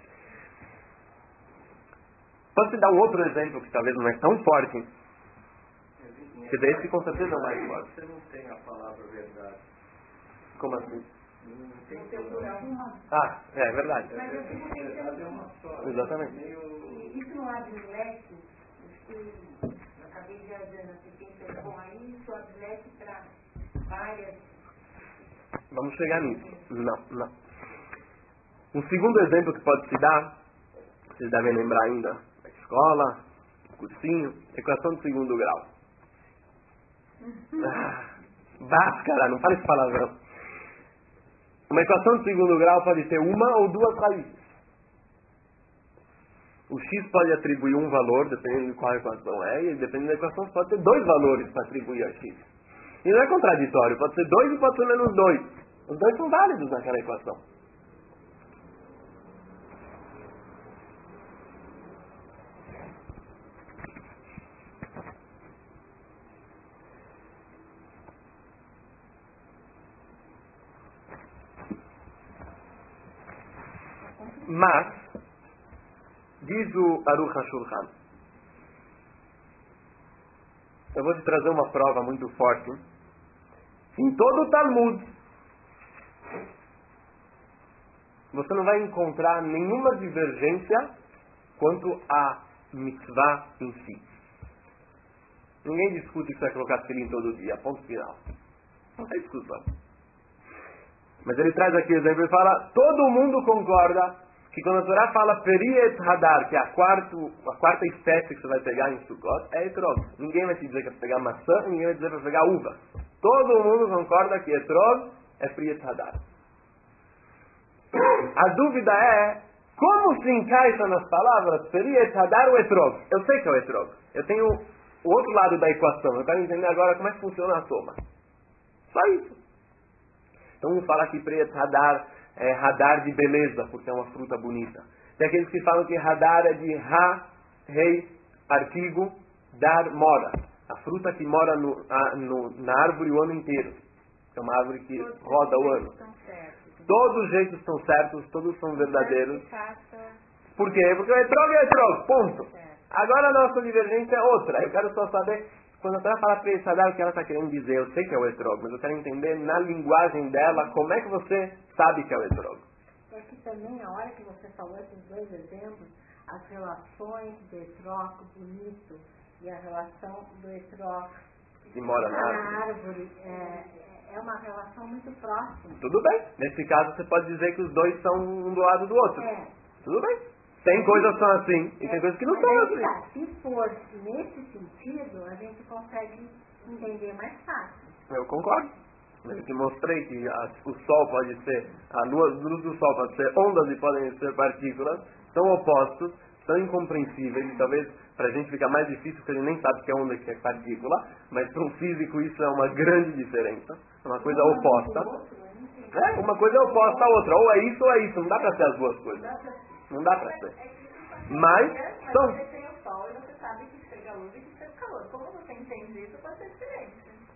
Posso te dar um outro exemplo que talvez não é tão forte? Que desse com certeza não é mais forte. Você não tem a palavra verdade. Como assim? Não tem teoria. Ah, é verdade. Mas eu digo que Verdade é uma só. Exatamente. Meio... isso não abre um leque, que eu acabei viajando aqui, quem pegou aí, isso abre leque para várias. Vamos chegar nisso. Não, não. Um segundo exemplo que pode se dar, vocês devem lembrar ainda da escola, do cursinho, equação de segundo grau. Ah, Báscara, não fala esse palavrão. Uma equação de segundo grau pode ter uma ou duas raízes. O x pode atribuir um valor, dependendo de qual equação é, e dependendo da equação você pode ter dois valores para atribuir a x. E não é contraditório, pode ser dois e pode ser menos dois. Os dois são válidos naquela equação. Mas, diz o Aruch HaShulchan, eu vou te trazer uma prova muito forte. Em todo o Talmud, você não vai encontrar nenhuma divergência quanto à mitzvah em si. Ninguém discute que você vai colocar filho todo dia, ponto final. Não tem discussão. Mas ele traz aqui o exemplo e fala, todo mundo concorda que quando a Torá fala Periet Hadar, que é a, quarto, a quarta espécie que você vai pegar em Sukkot, é Etrog. Ninguém vai te dizer que é para pegar maçã, ninguém vai dizer para pegar uva. Todo mundo concorda que Etrog é Periet Hadar. A dúvida é, como se encaixa nas palavras Periet Hadar ou Etrog? Eu sei que é o Etrog. Eu tenho o outro lado da equação. Eu quero entender agora como é que funciona a soma. Só isso. Então vamos falar que Periet Hadar é radar de beleza, porque é uma fruta bonita. Tem aqueles que falam que radar é de ra, rei, artigo, dar, mora. A fruta que mora no, a, no, na árvore o ano inteiro. É uma árvore que Todos roda o os ano. jeitos estão certos. Todos os jeitos estão certos, todos são verdadeiros. Faça Por quê? Porque o etrog é etrog, ponto. certo. Agora a nossa divergência é outra. Eu quero só saber, quando a senhora fala para ele saber o que ela está querendo dizer, eu sei que é o etrog, mas eu quero entender na linguagem dela como é que você sabe que é o etrog. É que também, a hora que você falou esses dois exemplos, as relações do etroco bonito e a relação do etroco que mora na árvore, na árvore é, é uma relação muito próxima. tudo bem. Nesse caso você pode dizer que os dois são um do lado do outro. É. Tudo bem. Tem coisas que são assim e tem coisas que não Mas são aí assim. tá, se for nesse sentido, a gente consegue entender mais fácil. Eu concordo. Eu te mostrei que a, o Sol pode ser, a luz, luz do Sol pode ser ondas e podem ser partículas, são opostos, são incompreensíveis, e talvez para a gente fica mais difícil porque ele nem sabe que é onda e que é partícula, mas para um físico isso é uma grande diferença, é uma coisa oposta. É, uma coisa é oposta à outra, ou é isso ou é isso, não dá para ser as duas coisas. Não dá para ser. Mas são. Você tem o sol e você sabe que chega a luz e que chega o calor. Como você entende isso, pode ser diferente.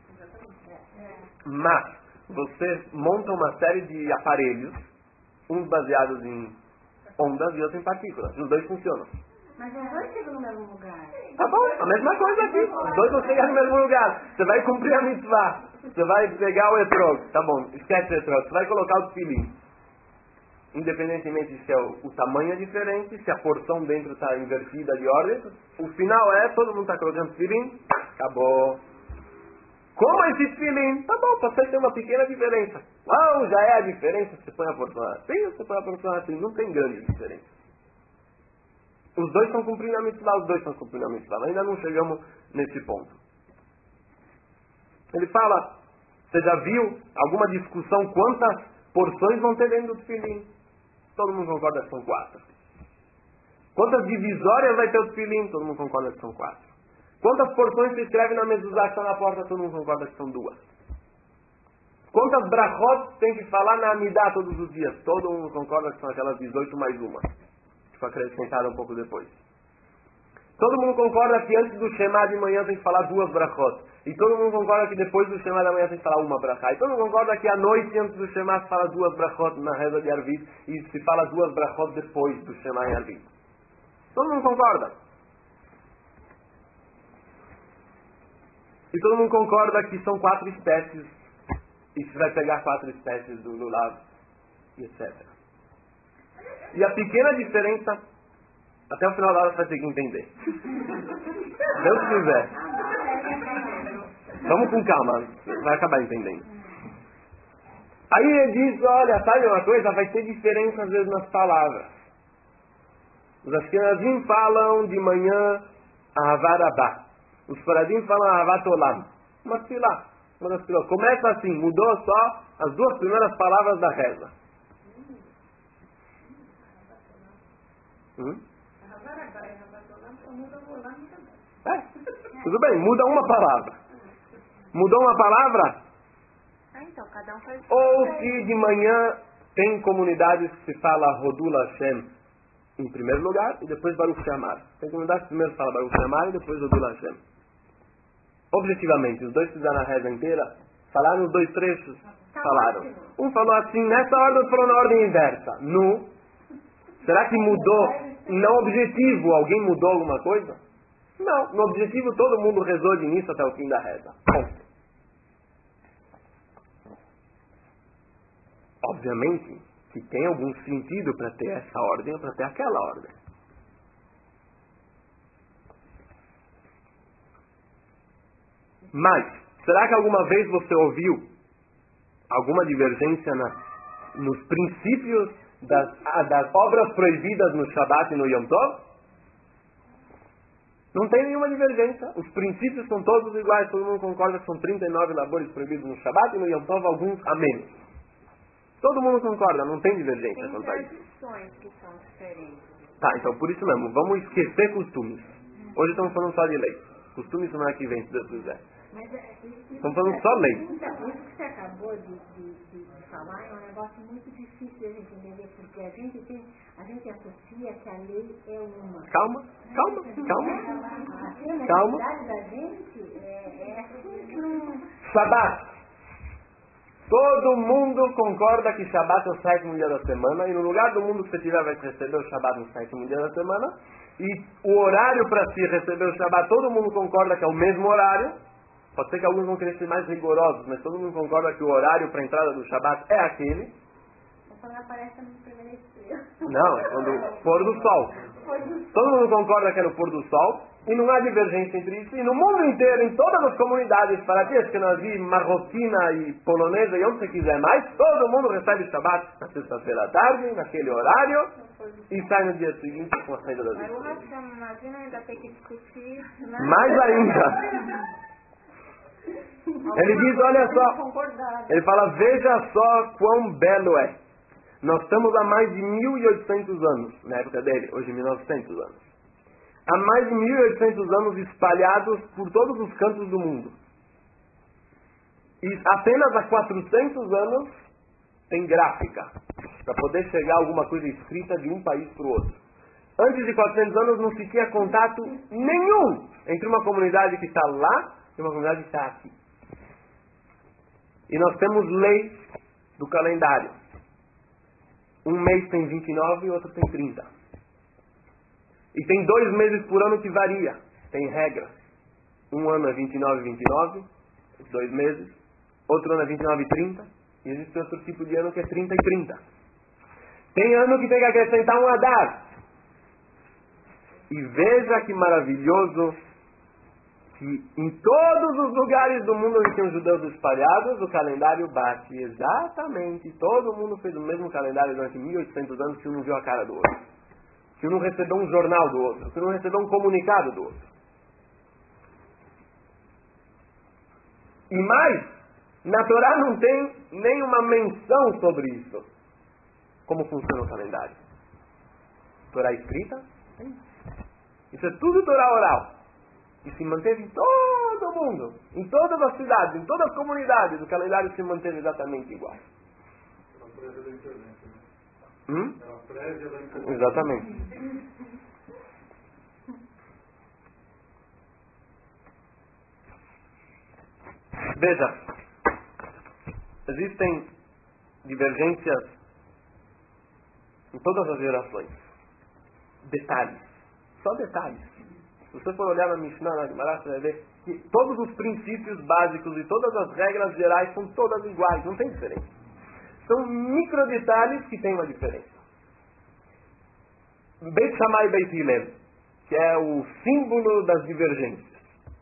Mas você monta uma série de aparelhos, uns baseados em ondas e outros em partículas. Os dois funcionam. Mas os dois chegam no mesmo lugar. Tá bom, a mesma coisa aqui. Os dois vão chegar no mesmo lugar. Você vai cumprir a mitzvah. Você vai pegar o etrog. Tá bom, esquece o etrog. Você vai colocar o tefilim. Independentemente se é o, o tamanho é diferente, se a porção dentro está invertida de ordem, o final é, todo mundo está colocando tefilim, acabou. Como esse tefilim? Tá bom, pode ter uma pequena diferença. Não, já é a diferença, você põe a porção assim, você põe a porção assim, não tem grande diferença. Os dois estão cumprindo a mitzvah, os dois estão cumprindo a mitzvah, ainda não chegamos nesse ponto. Ele fala, você já viu alguma discussão quantas porções vão ter dentro do tefilim? Todo mundo concorda que são quatro. Quantas divisórias vai ter o tefilim? Todo mundo concorda que são quatro. Quantas porções se escreve na mezuzá que está na porta? Todo mundo concorda que são duas. Quantas brachot tem que falar na amidá todos os dias? Todo mundo concorda que são aquelas dezoito mais uma. Que foi acrescentada um pouco depois. Todo mundo concorda que antes do Shema de manhã tem que falar duas brachot. E todo mundo concorda que depois do Shema da manhã tem que falar uma brachá. E todo mundo concorda que à noite antes do Shema se fala duas brachot na reza de Arvit. E se fala duas brachot depois do Shema em Arvit. Todo mundo concorda. E todo mundo concorda que são quatro espécies. E se vai pegar quatro espécies do lulav, e etcétera. E a pequena diferença, até o final da aula você vai ter que entender. Deus quiser. Vamos com calma, vai acabar entendendo. Aí ele diz, olha, sabe uma coisa? Vai ter diferença às vezes nas palavras. Os Ashkenazim falam de manhã Ahavarabá. Os Faradim falam Ahavat Olam. Uma fila, uma das filas. Começa assim, mudou só as duas primeiras palavras da reza. Hum? É, tudo bem, muda uma palavra. Mudou uma palavra? Ah, então, cada um faz... Ou se de manhã tem comunidades que se fala Rodula Hashem em primeiro lugar e depois Baruch Shamar. Tem comunidades que primeiro fala Baruch Shamar e depois Rodula Hashem. Objetivamente, os dois fizeram a reza inteira, falaram os dois trechos? Falaram. Um falou assim, nessa ordem, outro falou na ordem inversa. No. Será que mudou? No objetivo, alguém mudou alguma coisa? Não. No objetivo, todo mundo rezou de início até o fim da reza. Ponto. Obviamente que tem algum sentido para ter essa ordem ou para ter aquela ordem. Mas, será que alguma vez você ouviu alguma divergência na, nos princípios das, das obras proibidas no Shabbat e no Yom Tov? Não tem nenhuma divergência. Os princípios são todos iguais. Todo mundo concorda que são trinta e nove labores proibidos no Shabbat e no Yom Tov, alguns a menos. Todo mundo concorda, não tem divergência quanto a isso. Tem tradições que são diferentes. Tá, então por isso mesmo, vamos esquecer costumes. Hoje estamos falando só de lei. Costumes semana que vem, se Deus quiser. Mas é, isso, Estamos falando só lei. Isso que você acabou de, de, de, de falar é um negócio muito difícil de a gente entender, porque a gente, tem, a gente associa que a lei é uma. Calma, calma, calma. Assim, a Calma. necessidade da gente é, é assim que não... Shabbat. Todo mundo concorda que Shabbat é o sétimo dia da semana, e no lugar do mundo que você tiver vai receber o Shabbat no sétimo dia da semana, e o horário para se receber o Shabbat, todo mundo concorda que é o mesmo horário. Pode ser que alguns vão querer ser mais rigorosos, mas todo mundo concorda que o horário para a entrada do Shabbat é aquele. quando aparece a primeira estrela. Não, é quando o pôr do sol. Todo mundo concorda que é no pôr do sol e não há divergência entre isso. E no mundo inteiro, em todas as comunidades, para ti, Ashkenazi, marroquina e polonesa e onde você quiser mais, todo mundo recebe Shabbat na sexta-feira à tarde, naquele horário, e sai no dia seguinte com a saída da Mas o vida. Hashem, imagina, ainda tem que discutir. Né? Mais ainda. Ele diz, olha só, ele fala, veja só quão belo é. Nós estamos há mais de mil e oitocentos anos, na época dele, hoje mil e novecentos anos. Há mais de mil e oitocentos anos espalhados por todos os cantos do mundo. E apenas há quatrocentos anos tem gráfica, para poder chegar alguma coisa escrita de um país para o outro. Antes de quatrocentos anos não se tinha contato nenhum entre uma comunidade que está lá e uma comunidade que está aqui. E nós temos leis do calendário. Um mês tem vinte e nove e outro tem trinta. E tem dois meses por ano que varia. Tem regra. Um ano é vinte e nove e vinte e nove, dois meses. Outro ano é vinte e nove e trinta. E existe outro tipo de ano que é trinta e trinta. Tem ano que tem que acrescentar um Adar. E veja que maravilhoso que em todos os lugares do mundo onde tem os judeus espalhados, o calendário bate exatamente. Todo mundo fez o mesmo calendário durante mil e oitocentos anos, que um não viu a cara do outro. Que um não recebeu um jornal do outro. Que um não recebeu um comunicado do outro. E mais, na Torá não tem nenhuma menção sobre isso. Como funciona o calendário. Torá escrita? Isso é tudo Torá oral. E se manteve em todo o mundo, em todas as cidades, em todas as comunidades, o calendário se manteve exatamente igual. Era a prévia da internet, né? Hum? Era a prévia da internet. Exatamente. Veja, existem divergências em todas as gerações. Detalhes. Só detalhes. Se você for olhar na Mishnah, na Gemara, você vai ver que todos os princípios básicos e todas as regras gerais são todas iguais, não tem diferença. São micro detalhes que têm uma diferença. Beit Shammai e Beit Hillel, que é o símbolo das divergências.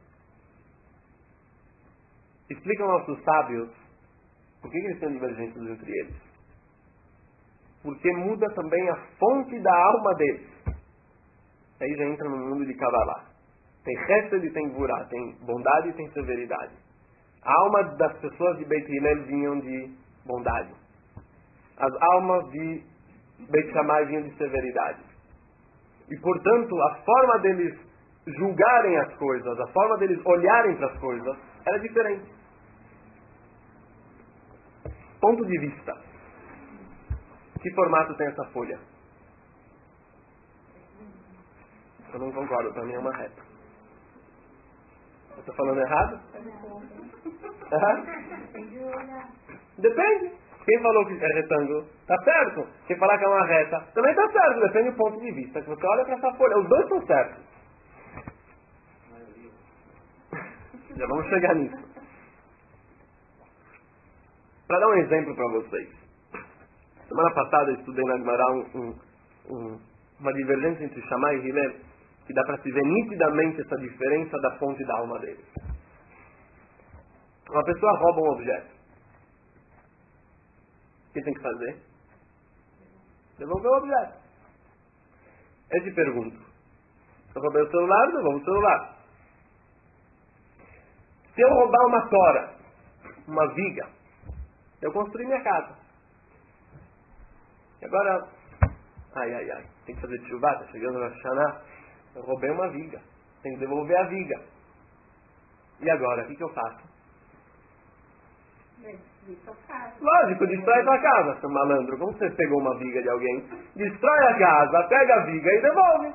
Explicam nossos sábios por que eles têm divergências entre eles. Porque muda também a fonte da alma deles. Aí já entra no mundo de Kabbalah. Tem Chesed e tem Gvurah, tem bondade e tem severidade. A alma das pessoas de Beit Hillel vinham de bondade. As almas de Beit Shammai vinham de severidade. E, portanto, a forma deles julgarem as coisas, a forma deles olharem para as coisas, era diferente. Ponto de vista. Que formato tem essa folha? Eu não concordo, para mim é uma reta. Eu estou falando errado? Uhum. Depende. Quem falou que é retângulo, está certo. Quem falar que é uma reta, também está certo. Depende do ponto de vista. Que você olha para essa folha, os dois estão certos. Já vamos chegar nisso. Para dar um exemplo para vocês. Semana passada eu estudei na Gemara um, um, um, uma divergência entre Shammai e Hillel, que dá para se ver nitidamente essa diferença da fonte da alma deles. Uma pessoa rouba um objeto. O que tem que fazer? Devolver o objeto. Eu te pergunto. Se eu roubei o celular, eu devolvo o celular. Se eu roubar uma tora, uma viga, eu construí minha casa. E agora, ai, ai, ai, tem que fazer tchuvá, tá chegando na Shana. Eu roubei uma viga. Tem que devolver a viga. E agora, o que, que eu faço? Lógico, destrói tua casa, seu malandro. Como você pegou uma viga de alguém? Destrói a casa, pega a viga e devolve.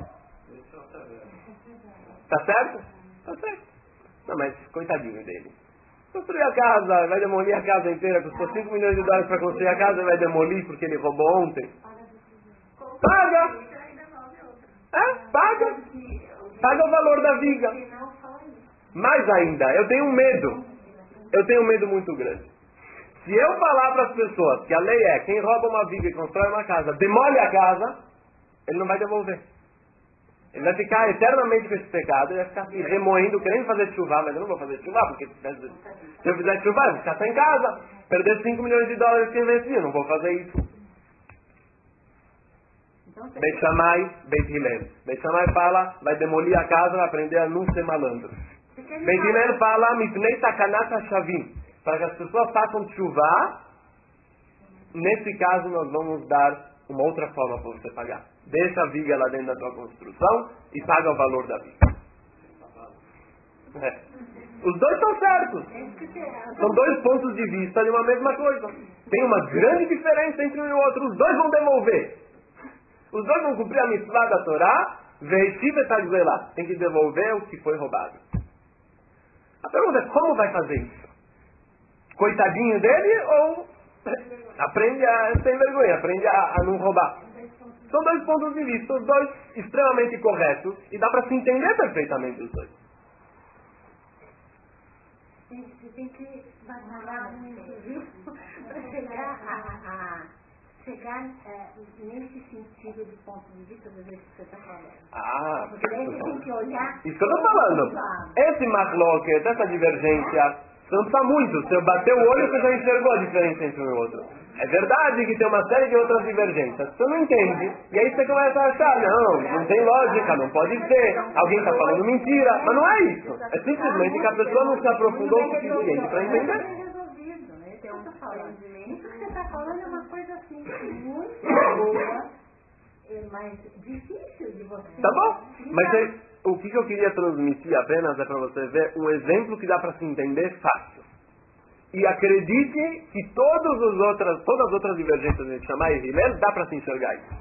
Tá certo? Tá certo. Não, mas coitadinho dele. Construir a casa, vai demolir a casa inteira. Custou cinco milhões de dólares para construir a casa e vai demolir porque ele roubou ontem. Paga! É, paga. Paga o valor da viga. Mais ainda, eu tenho um medo. Eu tenho um medo muito grande. Se eu falar para as pessoas que a lei é, quem rouba uma viga e constrói uma casa, demole a casa, ele não vai devolver. Ele vai ficar eternamente com esse pecado, ele vai ficar se remoendo, querendo fazer chuva, mas eu não vou fazer chuva, porque se eu fizer chuva, eu vou ficar sem casa, perder cinco milhões de dólares que eu investi, eu não vou fazer isso. Beit Shammai, Beit Hillel. Beit Shammai fala, vai demolir a casa, vai aprender a não ser malandro. Beit Hillel fala, Mipnei Takanat HaShavim, para que as pessoas façam chuva. Nesse caso nós vamos dar uma outra forma para você pagar. Deixa a viga lá dentro da tua construção e paga o valor da viga. É. Os dois estão certos. São dois pontos de vista de uma mesma coisa. Tem uma grande diferença entre um e o outro. Os dois vão devolver. Os dois vão cumprir a mitzvah da Torá. Tem que devolver o que foi roubado. A pergunta é, como vai fazer isso? Coitadinho dele ou aprende a sem vergonha, aprende a, a não roubar? São dois pontos de vista, os dois extremamente corretos, e dá para se entender perfeitamente os dois. Você tem que batalhar muito para chegar a, a chegar é, nesse sentido do ponto de vista do jeito que você está falando. Ah, porque daí você tem que olhar. Isso que eu estou falando. Esse machloket, essa divergência, não precisa muito. Se eu bater o olho, você já enxergou a diferença entre um e outro. É verdade que tem uma série de outras divergências. Você não entende. E aí você começa a achar, não, não tem lógica, não pode ser. Alguém está falando mentira. Mas não é isso. É simplesmente que a pessoa não se aprofundou o suficiente para entender. Isso que você está falando é uma coisa assim, muito boa, mas difícil de você. Tá bom. Mas é, o que eu queria transmitir apenas é para você ver um exemplo que dá para se entender fácil. E acredite que todas as outras, todas as outras divergências entre Shammai e Hillel dá para se enxergar isso.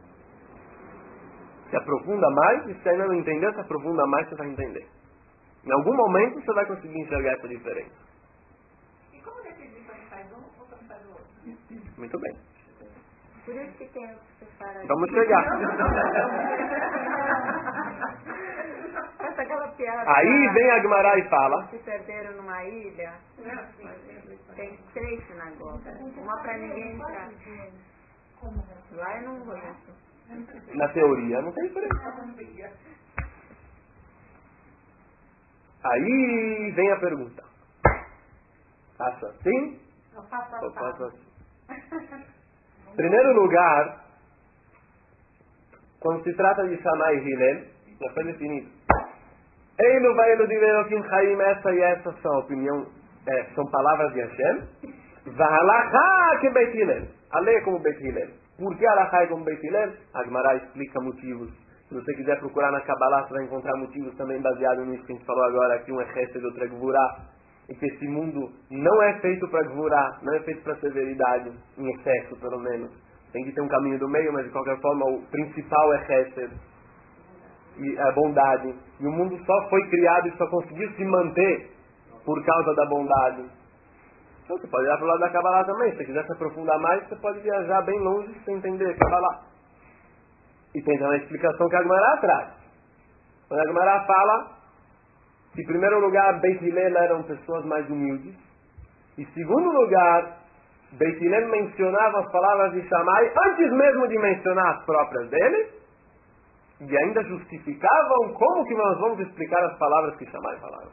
Se aprofunda mais, e se ainda não entender, se aprofunda mais, você vai entender. Em algum momento você vai conseguir enxergar essa diferença. E como decidir quando faz um ou quando faz o outro? Muito bem. Por isso que tem que separar. Vamos chegar. Essa aquela piada. Aí vem a Gemara e fala. Se perderam numa ilha. Tem três sinagogas. Uma para ninguém entrar. Lá eu não vou. Na teoria não tem diferença. Aí vem a pergunta. Faço assim? Eu faço Eu faço assim. Em primeiro lugar, quando se trata de Shammai e Hillel, já foi definido. Eilu vailu diverokim chaim, essa e essa são a opinião, é, são palavras de Hashem. V'halachá que Beit Hillel. A lei é como Beit Hillel. Por que halachá é como Beit Hillel? A Gemara explica motivos. Se você quiser procurar na Kabbalah, você vai encontrar motivos também baseados nisso que a gente falou agora, que um é Chesed e outro é Gvurah. E que esse mundo não é feito para Gvurah, não é feito para severidade, em excesso pelo menos. Tem que ter um caminho do meio, mas de qualquer forma o principal é Chesed e a bondade. E o mundo só foi criado e só conseguiu se manter por causa da bondade. Então você pode olhar para o lado da Kabbalah também. Se você quiser se aprofundar mais, você pode viajar bem longe sem entender Kabbalah. E tem também a explicação que a Gemara traz. Quando a Gemara fala que, em primeiro lugar, Beit Hillel eram pessoas mais humildes. E, em segundo lugar, Beit Hillel mencionava as palavras de Shammai antes mesmo de mencionar as próprias dele. E ainda justificavam como que nós vamos explicar as palavras que Shammai falava.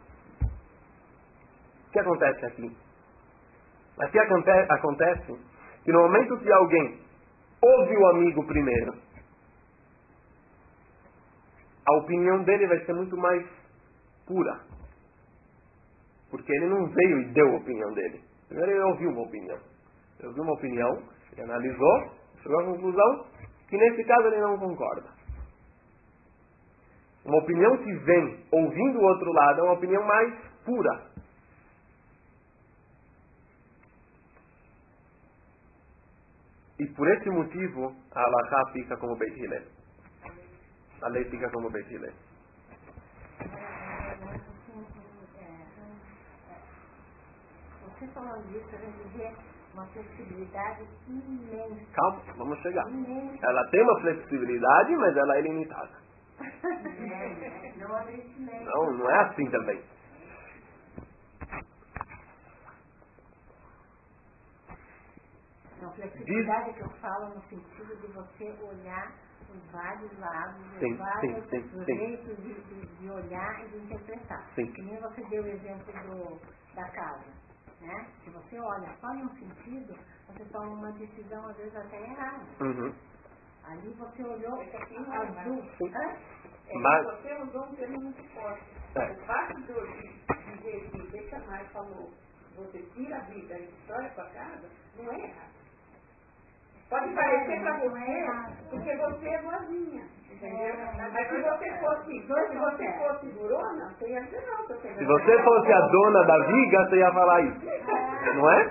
O que acontece aqui? Aqui acontece, acontece que no momento que alguém ouve o amigo primeiro, a opinião dele vai ser muito mais pura. Porque ele não veio e deu a opinião dele. Primeiro ele ouviu uma opinião. Ele ouviu uma opinião, ele analisou, chegou à conclusão que nesse caso ele não concorda. Uma opinião que vem ouvindo o outro lado é uma opinião mais pura. E por esse motivo a halachá fica como Beit Hillel. A lei fica como Beit Hillel. Você falando disso, a gente vê uma flexibilidade imensa. Calma, vamos chegar. Imensa. Ela tem uma flexibilidade, mas ela é limitada. Não abre esse meio. Não, não é assim também. flexibilidade diz... que eu falo no sentido de você olhar os vários lados, sim, os vários sim, sim, jeitos de, de, de olhar e de interpretar. Sim. Que nem você deu o exemplo do, da casa. Né? Se você olha só em um sentido, você toma uma decisão às vezes até errada. Uhum. Ali você olhou as duas. É, Mas... Você usou um termo muito forte. É. O fato de eu dizer que deixa mais falou, você tira a vida e destrói a sua casa, não é errado. Pode parecer para você, porque você é boazinha, entendeu? Mas se você fosse, se você fosse durona, você ia dizer não. Você se você fosse a dona da viga, você ia falar isso. Não é?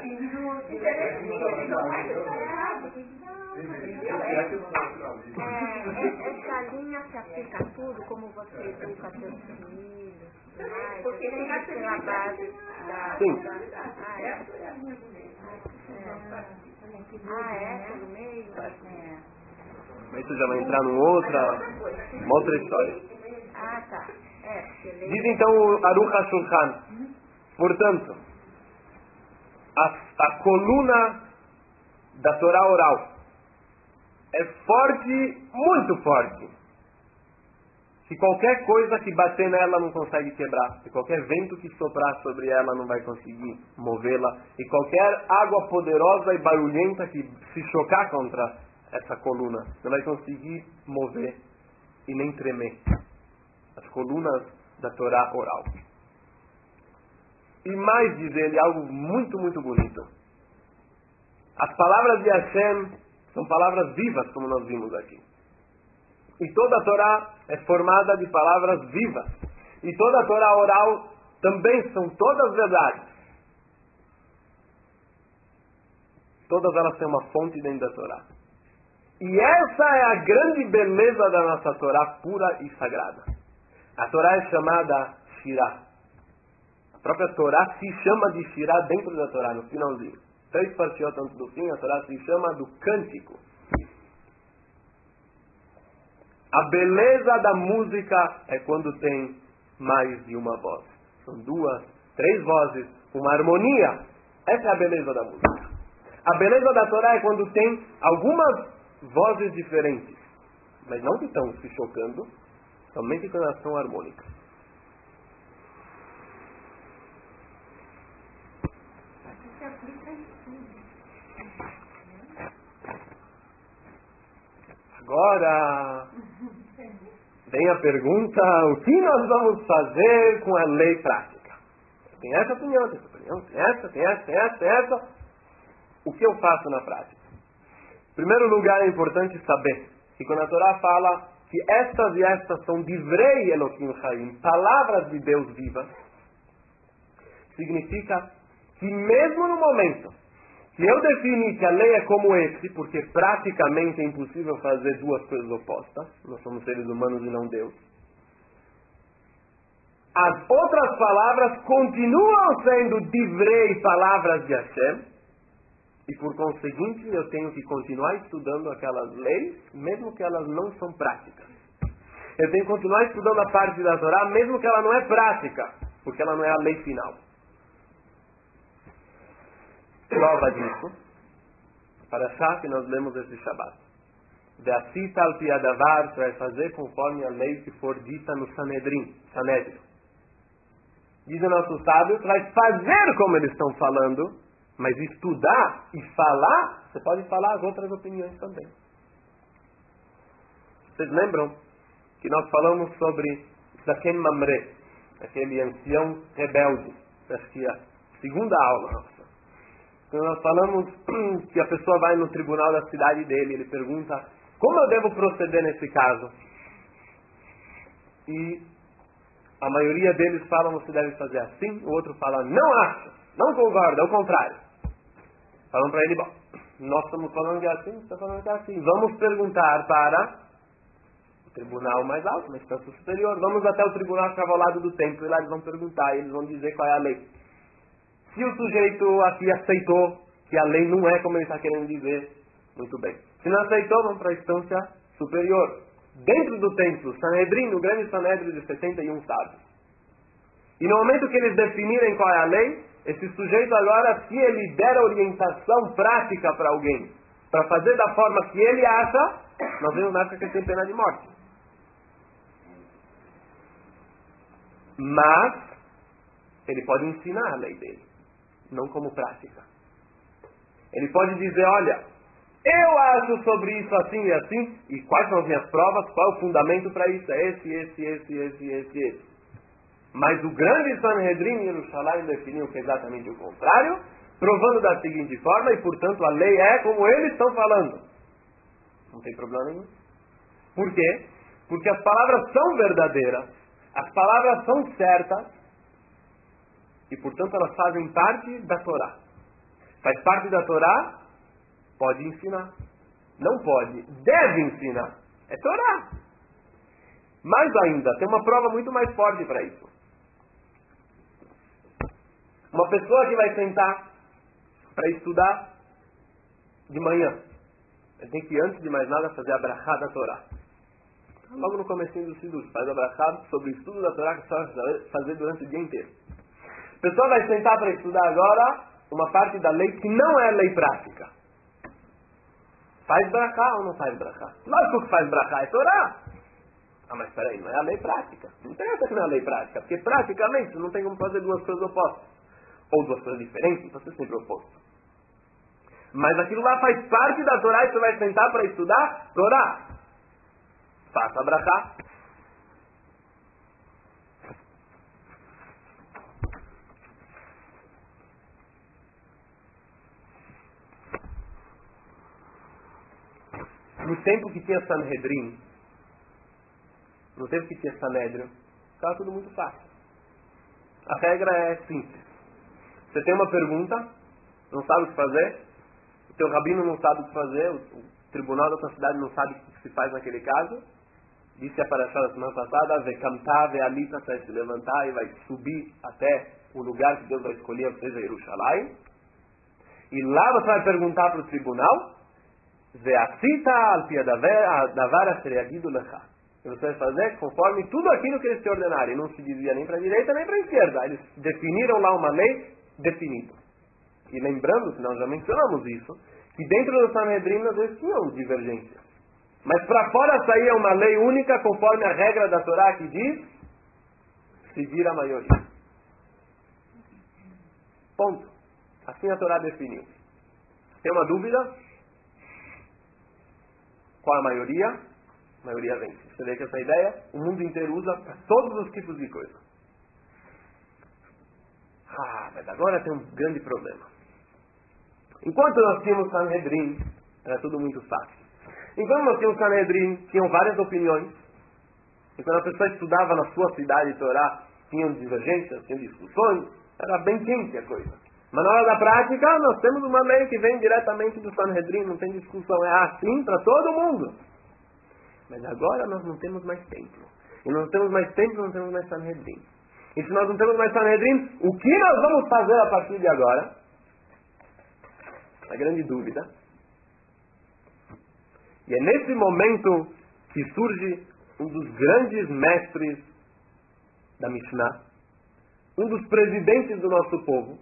É, essa linha se aplica a tudo, como você educa seus filhos, mais, porque tem que ser a base da... Sim. Da, da, ah, é. Ah, é? Pelo meio? É. Mas isso já vai entrar numa outra, uma outra história. Ah, tá. É, porque diz então o Aruch HaShulchan, portanto, a, a coluna da Torá oral é forte, muito forte. Que qualquer coisa que bater nela não consegue quebrar. E qualquer vento que soprar sobre ela não vai conseguir movê-la. E qualquer água poderosa e barulhenta que se chocar contra essa coluna não vai conseguir mover e nem tremer. As colunas da Torá oral. E mais diz ele algo muito, muito bonito. As palavras de Hashem são palavras vivas, como nós vimos aqui. E toda a Torá é formada de palavras vivas. E toda a Torá oral também são todas verdades. Todas elas têm uma fonte dentro da Torá. E essa é a grande beleza da nossa Torá pura e sagrada. A Torá é chamada Shirah. A própria Torá se chama de Shirah dentro da Torá, no finalzinho. Três partidas antes do fim, a Torá se chama do cântico. A beleza da música é quando tem mais de uma voz. São duas, três vozes, uma harmonia. Essa é a beleza da música. A beleza da Torá é quando tem algumas vozes diferentes, mas não que estão se chocando, somente quando elas são harmônicas. Agora vem a pergunta: o que nós vamos fazer com a lei prática? Tem essa opinião, tem essa opinião, tem essa, tem essa, tem essa, tem essa. O que eu faço na prática? Em primeiro lugar, é importante saber que quando a Torá fala que estas e estas são divrei Elohim Chaim, palavras de Deus vivas, significa que mesmo no momento que eu defini que a lei é como esse, porque praticamente é impossível fazer duas coisas opostas, nós somos seres humanos e não Deus, as outras palavras continuam sendo divrei, palavras de Hashem, e por conseguinte eu tenho que continuar estudando aquelas leis, mesmo que elas não são práticas. Eu tenho que continuar estudando a parte da Torá, mesmo que ela não é prática, porque ela não é a lei final. Prova disso, para achar que nós lemos esse Shabbat. Ve'asita al pi hadavar, você vai fazer conforme a lei que for dita no Sanedrim, Sanedrin. Dizem nossos sábios, você vai fazer como eles estão falando, mas estudar e falar, você pode falar as outras opiniões também. Vocês lembram que nós falamos sobre Zaken Mamre, aquele ancião rebelde? Acho que é a segunda aula nossa. Quando nós falamos que a pessoa vai no tribunal da cidade dele, ele pergunta: como eu devo proceder nesse caso? E a maioria deles falam: você deve fazer assim. O outro fala: não acho, não concordo, é o contrário. Falam para ele: bom, nós estamos falando que é assim, você está falando que é assim. Vamos perguntar para o tribunal mais alto, uma instância superior. Vamos até o tribunal que estava ao lado do templo, e lá eles vão perguntar, e eles vão dizer qual é a lei. Se o sujeito aqui aceitou que a lei não é como ele está querendo dizer, muito bem. Se não aceitou, vamos para a instância superior. Dentro do templo, Sanedrim, o grande Sanedrim de setenta e um sábios. E no momento que eles definirem qual é a lei, esse sujeito agora, se ele der orientação prática para alguém, para fazer da forma que ele acha, nós vemos na época que ele tem pena de morte. Mas ele pode ensinar a lei dele, não como prática. Ele pode dizer, olha, eu acho sobre isso assim e assim, e quais são as minhas provas, qual é o fundamento para isso? É esse, esse, esse, esse, esse, esse. Mas o grande Sanhedrin em Jerusalém definiu que é exatamente o contrário, provando da seguinte forma, e portanto a lei é como eles estão falando. Não tem problema nenhum. Por quê? Porque as palavras são verdadeiras, as palavras são certas, e portanto elas fazem parte da Torá. Faz parte da Torá, pode ensinar. Não pode, deve ensinar. É Torá. Mais ainda, tem uma prova muito mais forte para isso. Uma pessoa que vai sentar para estudar de manhã, ele tem que, antes de mais nada, fazer a brachá da Torá. Logo no comecinho do Sidur, faz a brachá sobre o estudo da Torá que você vai fazer durante o dia inteiro. A pessoa vai sentar para estudar agora uma parte da lei que não é lei prática. Faz brachá ou não faz brachá? Lógico que faz brachá, é Torá. Ah, mas peraí, não é a lei prática. Não interessa que não é a lei prática, porque praticamente não tem como fazer duas coisas opostas. Ou duas coisas diferentes, então você sempre oposto. Mas aquilo lá faz parte da Torá e você vai sentar para estudar Torá. Faça a brachá. No tempo que tinha Sanhedrin, no tempo que tinha Sanedrio, ficava tudo muito fácil. A regra é simples. Você tem uma pergunta, não sabe o que fazer, o teu rabino não sabe o que fazer, o, o tribunal da tua cidade não sabe o que se faz naquele caso. Disse a paraxá da semana passada, Vekamta, Vealita, vai se levantar e vai subir até o lugar que Deus vai escolher, ou seja, Jerusalém. E lá você vai perguntar para o tribunal, Veacita alpia davara seriagido lecha. E você vai fazer conforme tudo aquilo que eles te ordenarem. Não se dizia nem para a direita nem para a esquerda. Eles definiram lá uma lei definida. E lembrando, que nós já mencionamos isso, que dentro do Sanhedrin às vezes tinham divergências. Mas para fora saía uma lei única conforme a regra da Torá que diz seguir a maioria. Ponto. Assim a Torá definiu. Tem uma dúvida? Qual a maioria? A maioria vence. Você vê que essa ideia o mundo inteiro usa para todos os tipos de coisa. Ah, mas agora tem um grande problema. Enquanto nós tínhamos Sanhedrin, era tudo muito fácil. Enquanto nós tínhamos Sanhedrin, tinham várias opiniões. E quando a pessoa estudava na sua cidade Torá, tinham divergências, tinham discussões, era bem quente a coisa. Mas na hora da prática, nós temos uma lei que vem diretamente do Sanhedrin, não tem discussão, é assim para todo mundo. Mas agora nós não temos mais templo. E não temos mais templo, não temos mais Sanhedrin. E se nós não temos mais Sanhedrin, o que nós vamos fazer a partir de agora? A grande dúvida. E é nesse momento que surge um dos grandes mestres da Mishnah, um dos presidentes do nosso povo,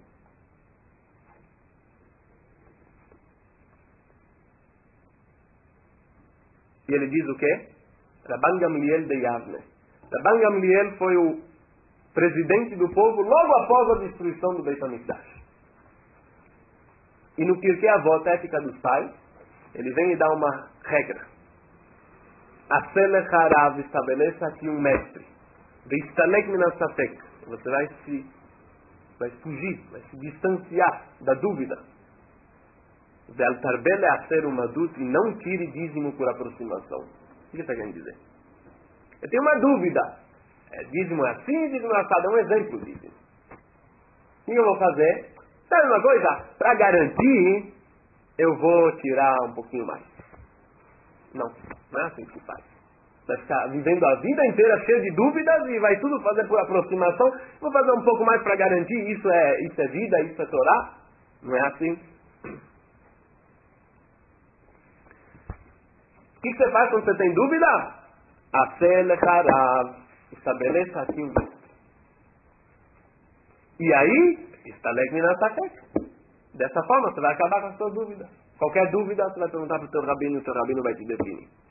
e ele diz o quê? Rabban Gamliel de Yavne. Rabban Gamliel foi o presidente do povo logo após a destruição do Beit HaMikdash. E no Pirkei Avot, a ética dos pais, ele vem e dá uma regra. Aselech harav, estabeleça aqui um mestre. Veistalek minasafek. Você vai se vai fugir, vai se distanciar da dúvida. Ve'altarbele aser umadut, e não tire dízimo por aproximação. O que está querendo dizer? Eu tenho uma dúvida. É, dízimo é assim, dízimo é assado. É um exemplo dízimo. O que eu vou fazer? Sabe uma coisa? Para garantir, eu vou tirar um pouquinho mais. Não, não é assim que se faz. Vai ficar vivendo a vida inteira cheia de dúvidas e vai tudo fazer por aproximação. Vou fazer um pouco mais para garantir. Isso é, isso é vida, isso é Torá. Não é assim. O que você faz quando você tem dúvida? Aselech harav. Estabeleça aqui um mestre. E aí, estalek minasafek. Dessa forma, você vai acabar com as suas dúvidas. Qualquer dúvida, você vai perguntar para o teu rabino, o teu rabino vai te definir.